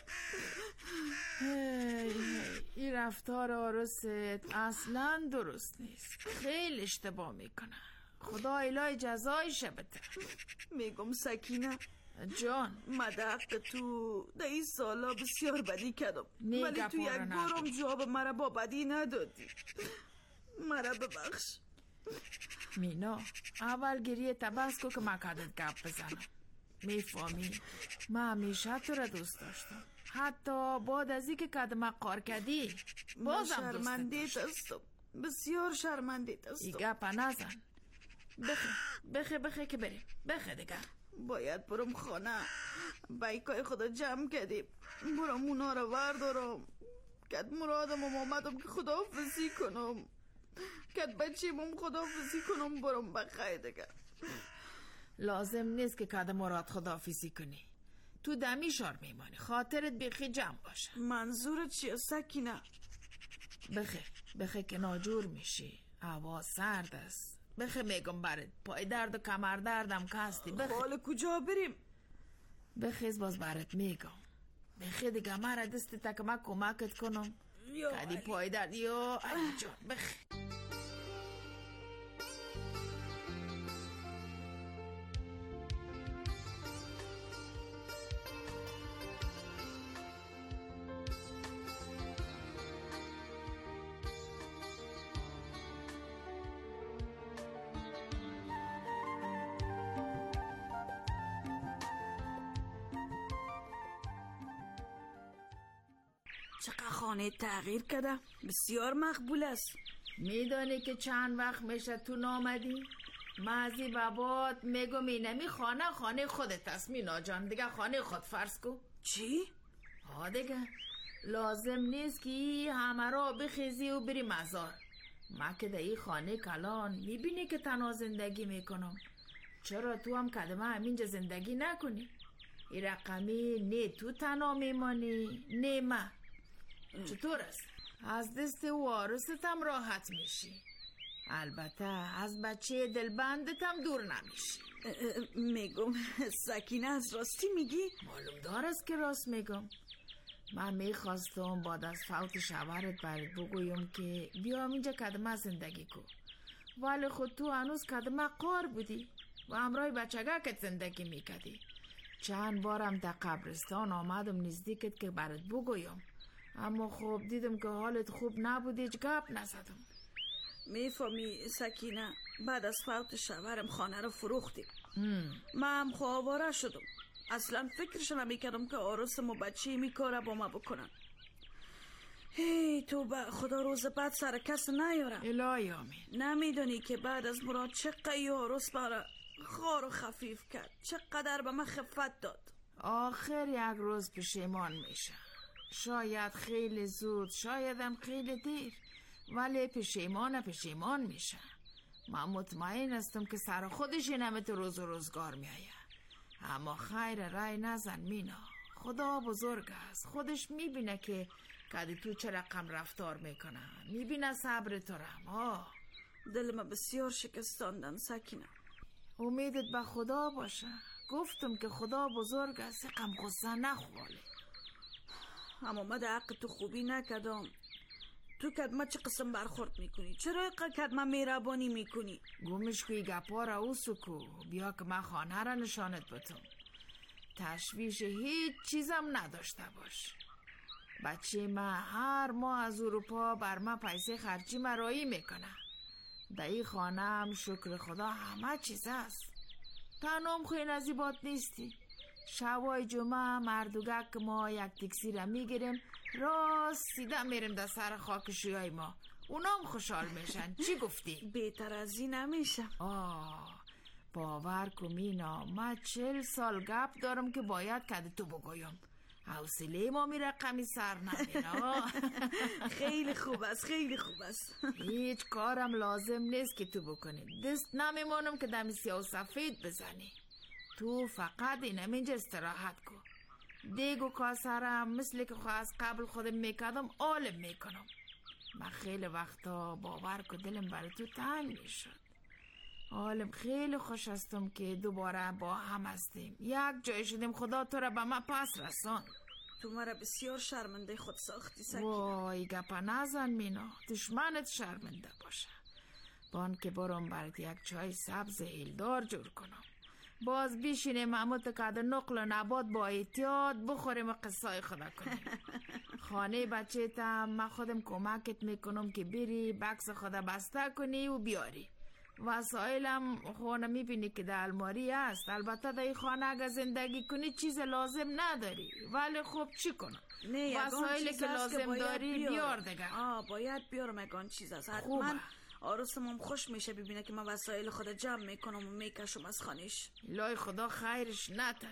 هی هی این رفتار آرست اصلا درست نیست، خیلی اشتباه میکنه. خدا الهی جزایش بده. میگم سکینه جان، مدق تو ده این سالا بسیار بدی کردم، ولی تو یک بارم جواب مرا با بدی ندادی. مرا ببخش مینا. اول گریه تبس کو که من کدت گپ بزنم. میفهمی من همیشه تو را دوست داشتم، حتی بعد از این که کدم قار کردی بازم شرمندیت هستم، بسیار شرمندیت هستم. ای گپ نزن. بخه بخه بخه که بریم. بخه دیگه باید برم خانه، بایکای خدا جمع کردیم، برم اونا رو وردارم. کد مرادم و آمدم که خداحافظی کنم، کد بچیم خداحافظی کنم برم بخیر دیگه. لازم نیست که کد مراد خداحافظی کنی، تو دمی شار میمانی، خاطرت بیخی جمع باشه. منظورت چیه سکینه؟ بخه بخه که ناجور میشی، هوا سرد است. بخه میگم برد پای درد و کمر دردم که هستی. بخه حالا کجا بریم؟ بخیز باز برات میگم. بخه دیگه مرا دست تک من کمکت کنم کدی پای درد. یا علی جان بخه. چقدر خانه تغییر کرده، بسیار مقبول است. میدانی که چند وقت میشه تو نامدی؟ مازی بابات میگم اینمی خانه خانه خودت است مینا جان، دیگه خانه خود فرض کو. چی؟ ها دیگه لازم نیست که همه را بخیزی و بری مزار. ما که در این خانه کلان میبینی که تنها زندگی میکنم، چرا تو هم کدمه همینجا زندگی نکنی؟ این رقمی نه تو تنها میمانی نه من. چطور است؟ از دست وارثتم راحت میشی، البته از بچه دلبندتم دور نمیشی. میگم سکینه از راستی میگی؟ معلوم دار است که راست میگم. من میخواستم بعد از فوت شوهرت برات بگویم که بیام اینجا کدمه زندگی کن، ولی خود تو هنوز کدمه قار بودی و همراه بچگکت زندگی میکردی. چند بارم در قبرستان آمدم نزدیکت که برات بگویم، اما خب دیدم که حالت خوب نبود، هیچ گپ نزدم. میفهمی سکینه، بعد از فوت شوهرم خانه رو فروختیم. من هم خواهواره شدم. اصلا فکرش نمیکردم که عروسم و بچه میکاره با ما بکنن. هی تو با خدا روز بعد سر کس نیارم. الهی آمین. نمیدونی که بعد از مراد چقدر یه عروس برا خار و خفیف کرد، چقدر به من خفت داد. آخر یک روز پشیمان میشه، شاید خیلی زود شایدم خیلی دیر، ولی پشیمان پشیمان میشه. من مطمئن هستم که سر خودش نمت روز و روزگار میآید. اما خیر رای نزن مینا، خدا بزرگ است، خودش میبینه که کدی تو چه رقم رفتار میکنه، میبینه صبر تو رم. آه دل من بسیار شکستاندن سکینه. امیدت به خدا باشه. گفتم که خدا بزرگ است، غم غصه نخواله. اما من در حق تو خوبی نکردم. تو کدمه چه قسم برخورد میکنی؟ چرا کدمه میربانی میکنی؟ گمش کوی گپا را او سکو، بیا که من خانه را نشانت بتم. تشویش هیچ چیزم نداشته باش. بچه من هر ماه از اروپا بر من پیسه خرچی مرایی میکنه. در این خانه هم شکر خدا همه چیز است. تنم خوی نزیبات نیستی. شوای جمعه مردوگک ما یک تکسی را میگیریم، راست سیده میریم در سر خاک شویای ما، اونام خوشحال میشن. چی گفتی؟ بهتر از این نمیشه. آه باور کن مینا، من چل سال گپ دارم که باید کده تو بگویم. حوصله ما می رقمی سر نمیره. خیلی خوب است، خیلی خوب است. هیچ کارم لازم نیست که تو بکنی، دست نمیمانم که دمی سیاه و سفید بزنی. تو فقط اینم اینجا استراحت کن. دیگ و کاسرم مثل که خواست از قبل خودم میکردم عالم میکنم. من خیلی وقتا باور که دلم برای تو تنگ میشد. عالم خیلی خوش هستم که دوباره با هم هستیم، یک جای شدیم. خدا تو را به من پس رسان. تو مرا بسیار شرمنده خود ساختی سکینه. وای گپا نزن مینا، دشمنت شرمنده باشه. بان که برم برات یک چای سبز هیلدار جور کنم، باز بیشینیم همه تکده نقل و نبات با احتیاط بخوریم و قصای خدا کنیم. خانه بچه تا من خودم کمکت میکنم که بری بکس خدا بسته کنی و بیاری. وسایلم خانه میبینی که در الماری است. البته در این خانه اگر زندگی کنی چیز لازم نداری، ولی خب چی کنم؟ وسایلی که لازم که داری بیار دیگه. آه باید بیارم اگان چیز است. حتما آرسمم خوش میشه ببینه که من وسایل خدا جمع میکنم و میکشم از خانش. لای خدا خیرش نده.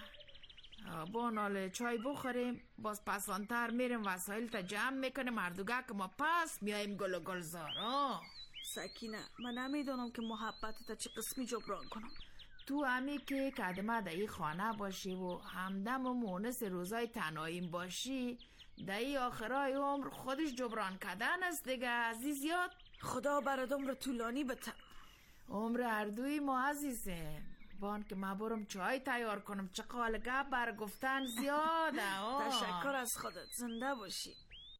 با ناله چای بخوریم، باز پسانتر میریم وسایل تا جمع میکنیم، مردوگه که ما پس میاییم گل و گلزار. سکینه من نمیدونم که محبت تا چه قسمی جبران کنم. تو همی که کدمه در این خانه باشی و همدم و مونس روزای تنهاییم باشی، در این آخرای عمر خودش جبران کردن است دیگه عزیز. یاد خدا برات عمر طولانی بده. عمر اردوی ما عزیزه. بان که من برم چای تیار کنم، چه قال گپ بر گفتن زیاده. تشکر از خودت، زنده باشی.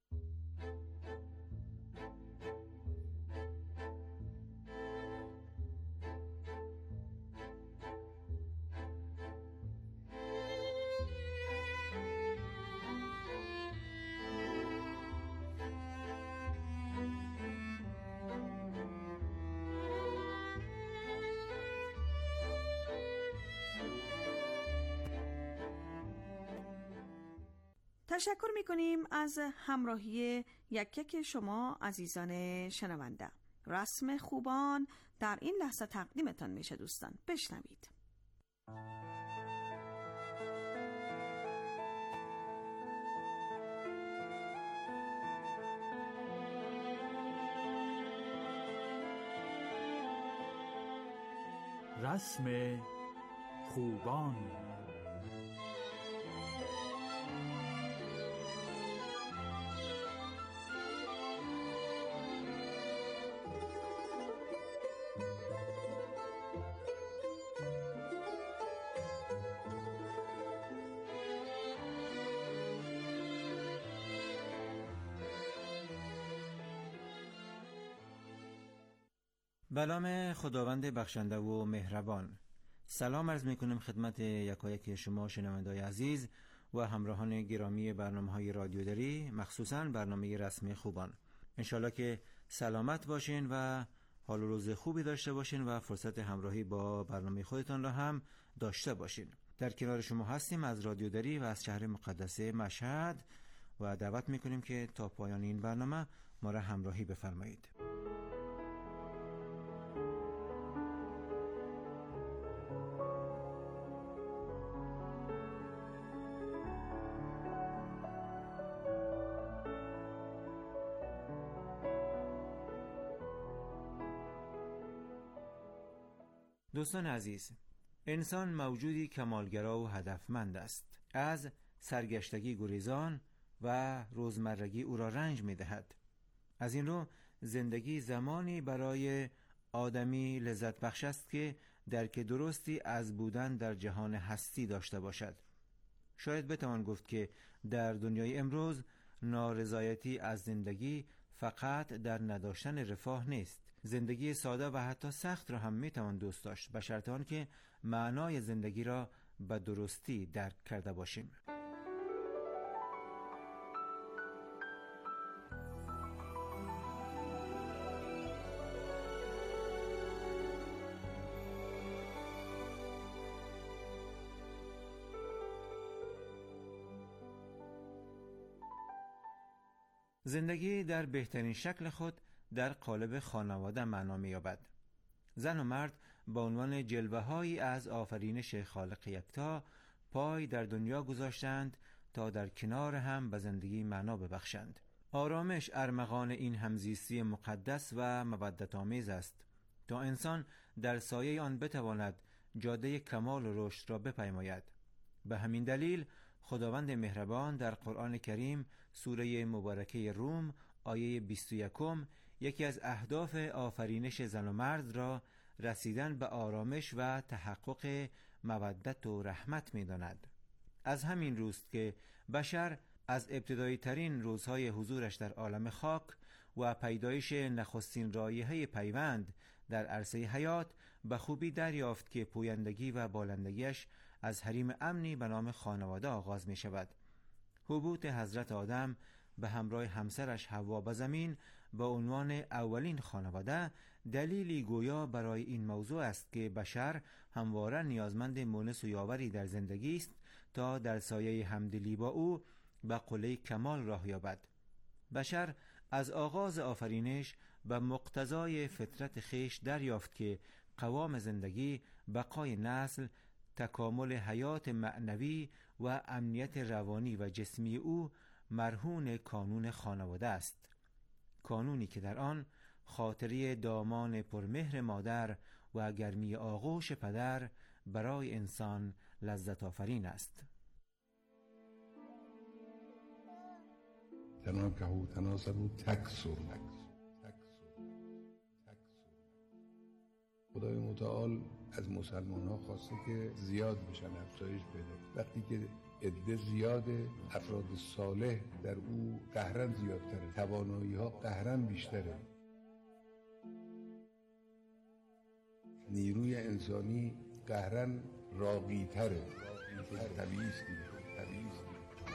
تشکر میکنیم از همراهی یک یک شما عزیزان شنونده. رسم خوبان در این لحظه تقدیمتان میشه دوستان، بشنوید. رسم خوبان. به نام خداوند بخشنده و مهربان. سلام عرض میکنم خدمت یکایک شما شنوندگان عزیز و همراهان گرامی برنامه‌های رادیو دری، مخصوصاً برنامه رسمی خوبان. انشالله که سلامت باشین و حال و روز خوبی داشته باشین و فرصت همراهی با برنامه خودتان را هم داشته باشین. در کنار شما هستیم از رادیو دری و از شهر مقدس مشهد و دعوت میکنیم که تا پایان این برنامه ما را همراهی بفرمایید. دوستان عزیز، انسان موجودی کمالگرا و هدفمند است. از سرگشتگی گریزان و روزمرگی او را رنج می دهد. از این رو زندگی زمانی برای آدمی لذت بخش است که درک درستی از بودن در جهان هستی داشته باشد. شاید بتوان گفت که در دنیای امروز نارضایتی از زندگی فقط در نداشتن رفاه نیست. زندگی ساده و حتی سخت را هم میتوان دوست داشت، به شرط آنکه معنای زندگی را به درستی درک کرده باشیم. زندگی در بهترین شکل خود در قالب خانواده معنا می‌یابد. زن و مرد با عنوان جلوه‌هایی از آفرینش خالق یکتا پای در دنیا گذاشتند تا در کنار هم به زندگی معنا ببخشند. آرامش ارمغان این همزیستی مقدس و مودت‌آمیز است تا انسان در سایه آن بتواند جاده کمال و رشد را بپیماید. به همین دلیل خداوند مهربان در قرآن کریم سوره مبارکه روم آیه بیست و یک یکی از اهداف آفرینش زن و مرد را رسیدن به آرامش و تحقق مودت و رحمت می داند. از همین روست که بشر از ابتدایی ترین روزهای حضورش در عالم خاک و پیدایش نخستین رایحه پیوند در عرصه حیات به خوبی دریافت که پویندگی و بالندگیش از حریم امنی به نام خانواده آغاز می شود. هبوط حضرت آدم به همراه همسرش حوا به زمین با عنوان اولین خانواده دلیلی گویا برای این موضوع است که بشر همواره نیازمند مونس و یاوری در زندگی است تا در سایه همدلی با او به قله کمال راه یابد. بشر از آغاز آفرینش به مقتضای فطرت خیش دریافت که قوام زندگی، بقای نسل، تکامل حیات معنوی و امنیت روانی و جسمی او مرهون کانون خانواده است. کانونی که در آن خاطری دامان پرمهر مادر و گرمی آغوش پدر برای انسان لذت آفرین است. تناکحوا تناسلوا تکثروا. خدای متعال از مسلمان ها خواسته که زیاد بشن، افزایش پیدا. وقتی که عده زیاده، افراد صالح در او قهرن زیادتره، توانایی ها قهرن بیشتره، نیروی انسانی قهرن راقی تره. طبیعی است دیگه، طبیعی است.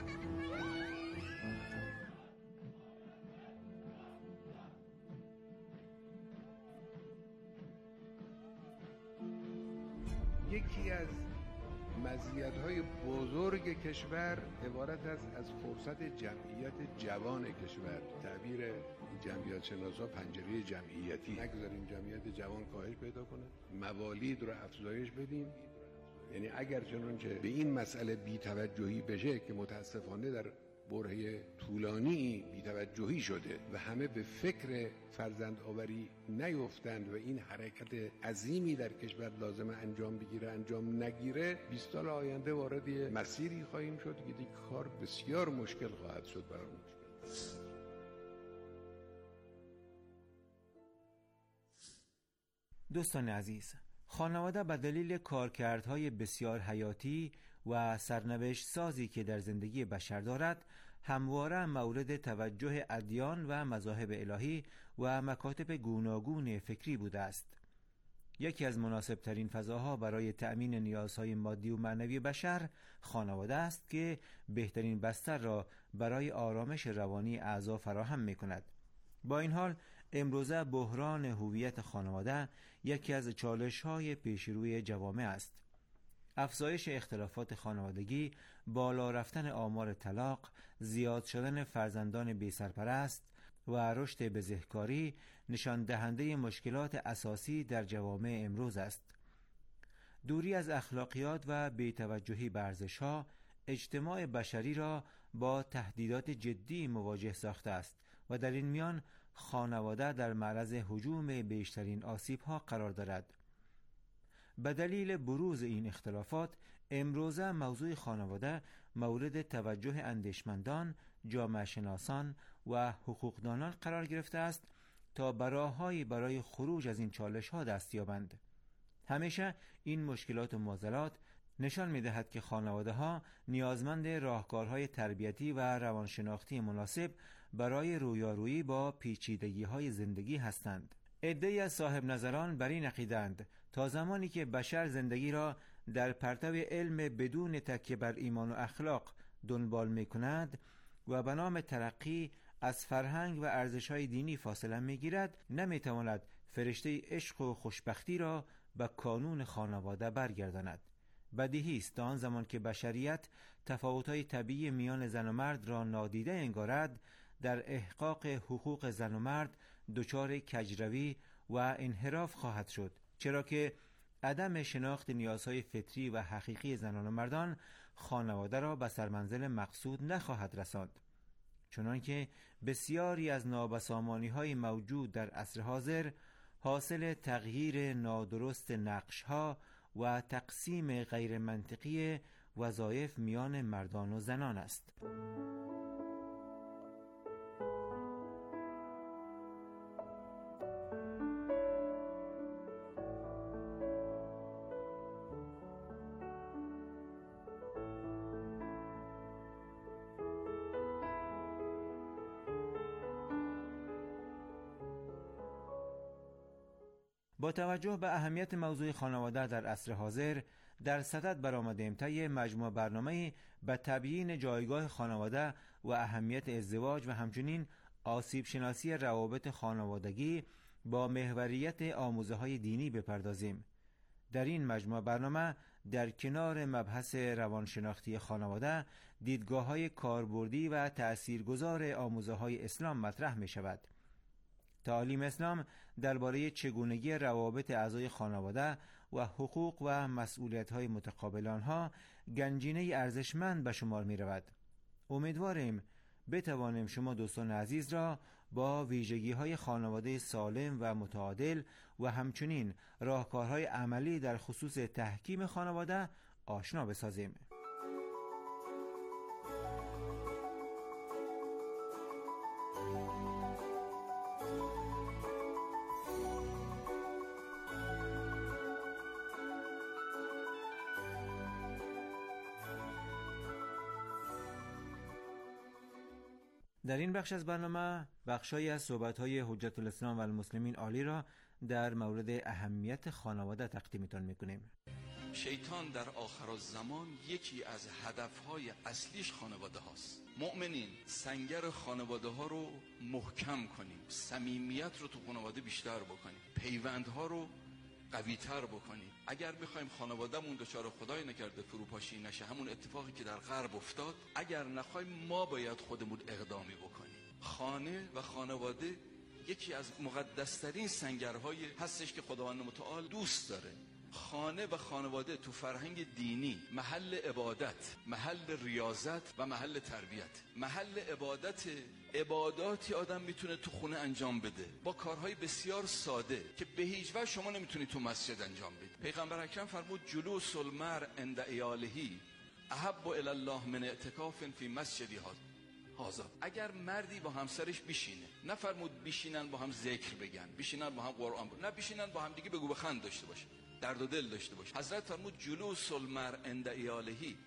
یکی از مزیت‌های بزرگ کشور عبارت است از فرصت جمعیت جوان کشور. تعبیر جمعیت شناسا پنجره جمعیتی. نگذاریم جمعیت جوان کاهش پیدا کنه، موالید رو افزایش بدیم. یعنی اگر چنانچه به این مسئله بی‌توجهی بشه که متاسفانه در برهه طولانی بی‌توجهی شده و همه به فکر فرزند آوری نیفتند و این حرکت عظیمی در کشور لازم انجام بگیره انجام نگیره، بیست سال آینده وارد مسیری خواهیم شد که دیگه کار بسیار مشکل خواهد شد برامون. دوستان عزیز، خانواده به دلیل کارکردهای بسیار حیاتی و سرنوشت سازی که در زندگی بشر دارد همواره مورد توجه ادیان و مذاهب الهی و مکاتب گوناگون فکری بوده است. یکی از مناسبترین فضاها برای تأمین نیازهای مادی و معنوی بشر خانواده است که بهترین بستر را برای آرامش روانی اعضا فراهم می کند. با این حال امروزه بحران هویت خانواده یکی از چالش‌های پیشروی جوامع است. افزایش اختلافات خانوادگی، بالا رفتن آمار طلاق، زیاد شدن فرزندان بی سرپرست و رشد بزهکاری نشان دهنده مشکلات اساسی در جوامع امروز است. دوری از اخلاقیات و بی‌توجهی به ارزش‌ها اجتماع بشری را با تهدیدات جدی مواجه ساخته است و در این میان خانواده در معرض هجوم بیشترین آسیب‌ها قرار دارد. به دلیل بروز این اختلافات امروزه موضوع خانواده مورد توجه اندیشمندان، جامعه شناسان و حقوقدانان قرار گرفته است تا راه‌هایی برای خروج از این چالش‌ها دست یابند. همیشه این مشکلات و معضلات نشان می‌دهد که خانواده‌ها نیازمند راهکارهای تربیتی و روانشناختی مناسب برای رویارویی با پیچیدگی‌های زندگی هستند. عده‌ای از صاحب نظران بر این عقیده‌اند تا زمانی که بشر زندگی را در پرتو علم بدون تکیه بر ایمان و اخلاق دنبال می‌کند و به نام ترقی از فرهنگ و ارزش‌های دینی فاصله می‌گیرد، نمی‌تواند فرشته عشق و خوشبختی را به کانون خانواده برگرداند. بدیهی است آن زمان که بشریت تفاوت‌های طبیعی میان زن و مرد را نادیده انگارد، در احقاق حقوق زن و مرد دچار کجروی و انحراف خواهد شد، چرا که عدم شناخت نیازهای فطری و حقیقی زنان و مردان خانواده را به سرمنزل مقصود نخواهد رساند. چنانکه بسیاری از نابسامانی‌های موجود در عصر حاضر حاصل تغییر نادرست نقش‌ها و تقسیم غیر منطقی وظایف میان مردان و زنان است. با توجه به اهمیت موضوع خانواده در عصر حاضر، در صدد برآمدیم طی مجموعه برنامه به تبیین جایگاه خانواده و اهمیت ازدواج و همچنین آسیب شناسی روابط خانوادگی با محوریت آموزه‌های دینی بپردازیم. در این مجموعه برنامه در کنار مبحث روانشناختی خانواده، دیدگاه‌های کاربردی و تأثیرگذار آموزه‌های اسلام مطرح می‌شود. تعالیم اسلام درباره چگونگی روابط اعضای خانواده و حقوق و مسئولیت‌های متقابل آنها گنجینه ارزشمند به شمار می‌رود. امیدواریم بتوانیم شما دوستان عزیز را با ویژگی‌های خانواده سالم و متعادل و همچنین راهکارهای عملی در خصوص تحکیم خانواده آشنا بسازیم. در این بخش از برنامه بخشایی از صحبت‌های حجت الاسلام و المسلمین عالی را در مورد اهمیت خانواده تقدیمتان می‌کنیم. شیطان در آخرالزمان یکی از هدفهای اصلیش خانواده هاست. مؤمنین سنگر خانواده ها رو محکم کنیم، صمیمیت رو تو خانواده بیشتر بکنیم، پیوندها رو قوی تر بکنیم. اگر بخوایم خانوادهمون دچار خدای نکرده فروپاشی نشه، همون اتفاقی که در غرب افتاد، اگر نخوایم ما باید خودمون اقدامی بکنیم. خانه و خانواده یکی از مقدسترین سنگرهایی هستش که خداوند متعال دوست داره. خانه و خانواده تو فرهنگ دینی محل عبادت، محل ریاضت و محل تربیت. محل عبادت، عباداتی آدم میتونه تو خونه انجام بده با کارهای بسیار ساده که به هیچ وجه شما نمیتونید تو مسجد انجام بدید. پیغمبر اکرم فرمود جلوس المرء عند عیاله احب الی الله من اعتکاف فی مسجدی هذا. اگر مردی با همسرش بشینه، نفرمود بشینن با هم ذکر بگن، بشینن با هم قرآن بگن، نه بشینن با هم دیگه بگو بخند داشته باشه، درد و دل داشته باشه. حضرت فرمود جلوس المرء عند عیاله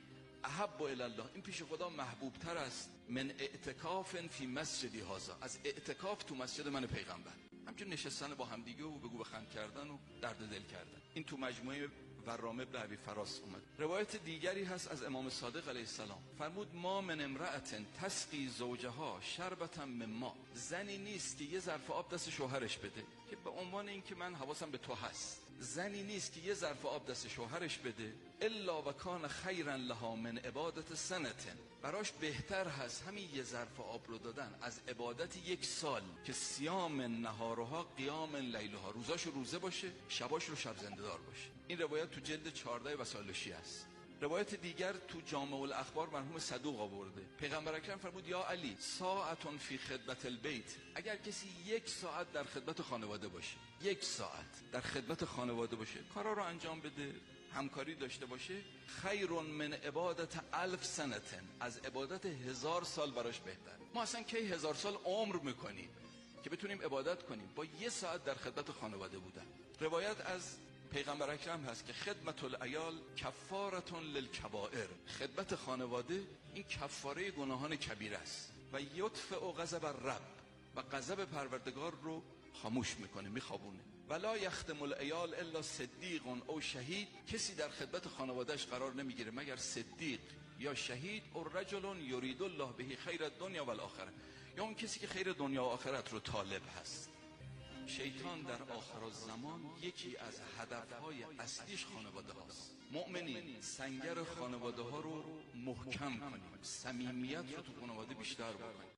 احب الی الله، این پیش خدا محبوب تر است من اعتکاف فی مسجدی هذا، از اعتکاف تو مسجد من پیغمبر. همچون نشستن با همدیگه و بگو بخند کردن و درد دل کردن. این تو مجموعه ورام ابن ابی فراس اومد. روایت دیگری هست از امام صادق علیه السلام، فرمود ما من امرأة تسقی زوجها شربة من ماء، زنی نیست که یه ظرف آب دست شوهرش بده، که به عنوان این که من حواسم به تو هست، زنی نیست که یه ظرف آب دست شوهرش بده الا و کان خیرا لها من عبادت سنتن، براش بهتر هست همین یه ظرف آب رو دادن از عبادت یک سال که صیام نهارها قیام لیلها، روزاش روزه باشه شباش رو شب زنده دار باشه. این روایت تو جلد چهارده وسائل شیعه است. روایت دیگر تو جامع الاخبار مرحوم صدوق آورده، پیغمبر اکرم فرمود یا علی ساعتون فی خدمت البیت، اگر کسی یک ساعت در خدمت خانواده باشه، یک ساعت در خدمت خانواده باشه، کارا رو انجام بده، همکاری داشته باشه، خیر من عبادت الف سنتن، از عبادت هزار سال براش بهتر. ما اصلا کی هزار سال عمر میکنیم که بتونیم عبادت کنیم با یه ساعت در خدمت خانواده بودن. روایت از پیغمبر اکرم هست که خدمت العیال کفارتون للکبائر، خدمت خانواده این کفاره گناهان کبیره است و یطفئ غضب الرب، و غضب پروردگار رو خاموش میکنه، میخوابونه. ولا یختم العیال الا صدیق او شهید، کسی در خدمت خانوادهش قرار نمیگیره مگر صدیق یا شهید، او رجل یرید الله به خیر الدنیا و الاخره، یا اون کسی که خیر دنیا و آخرت رو طالب هست. شیطان در آخر الزمان یکی از هدفهای اصلیش خانواده هاست. مؤمنین سنگر خانواده ها رو محکم کنیم، صمیمیت رو تو خانواده بیشتر بکنیم.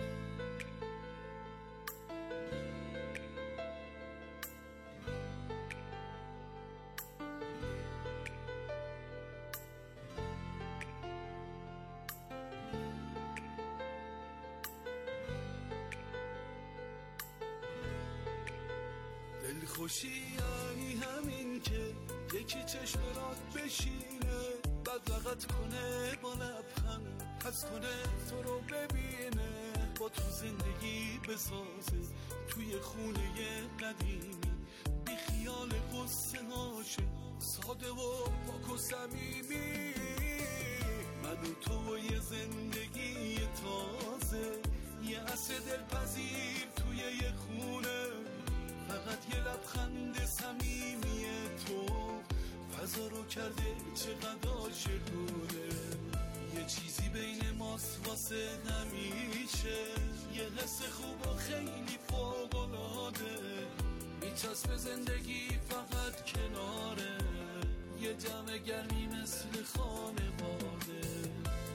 خوشی یعنی همین که یکی چشم رات بشینه، بعد لغت کنه با لبخند، حس کنه تو رو ببینه، با تو زندگی بسازه توی خونه قدیمی، بی خیال قصه هاشه، ساده و پاک و صمیمی. من و تو و یه زندگی تازه، یه عصر دلپذیر توی یه خونه، فقط یه لبخند صمیمی تو فضا رو کرده چقدر عاشقونه. یه چیزی بین ماست واسه همیشه، یه حس خوب و خیلی فوق‌العاده، میچسبه زندگی فقط کناره، یه جمع گرمی مثل خانواده.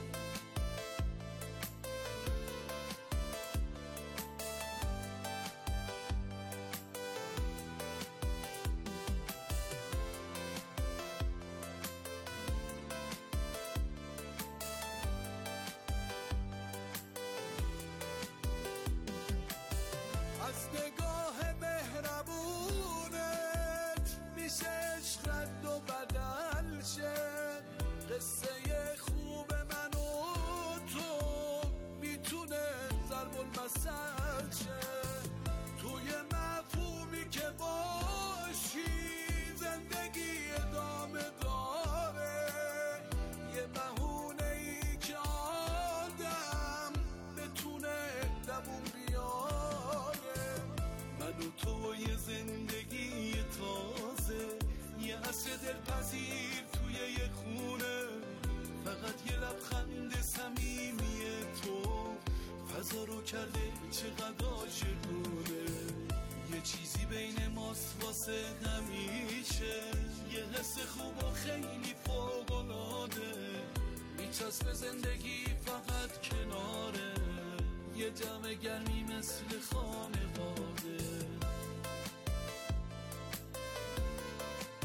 دلپذیر توی یه خونه، فقط یه لبخند صمیمی تو فضا رو کرده چقدر عاشقونه. یه چیزی بین ماست واسه همیشه، یه حس خوب و خیلی فوق‌العاده، میچسبه زندگی فقط کناره، یه جمع گرمی مثل خانواده.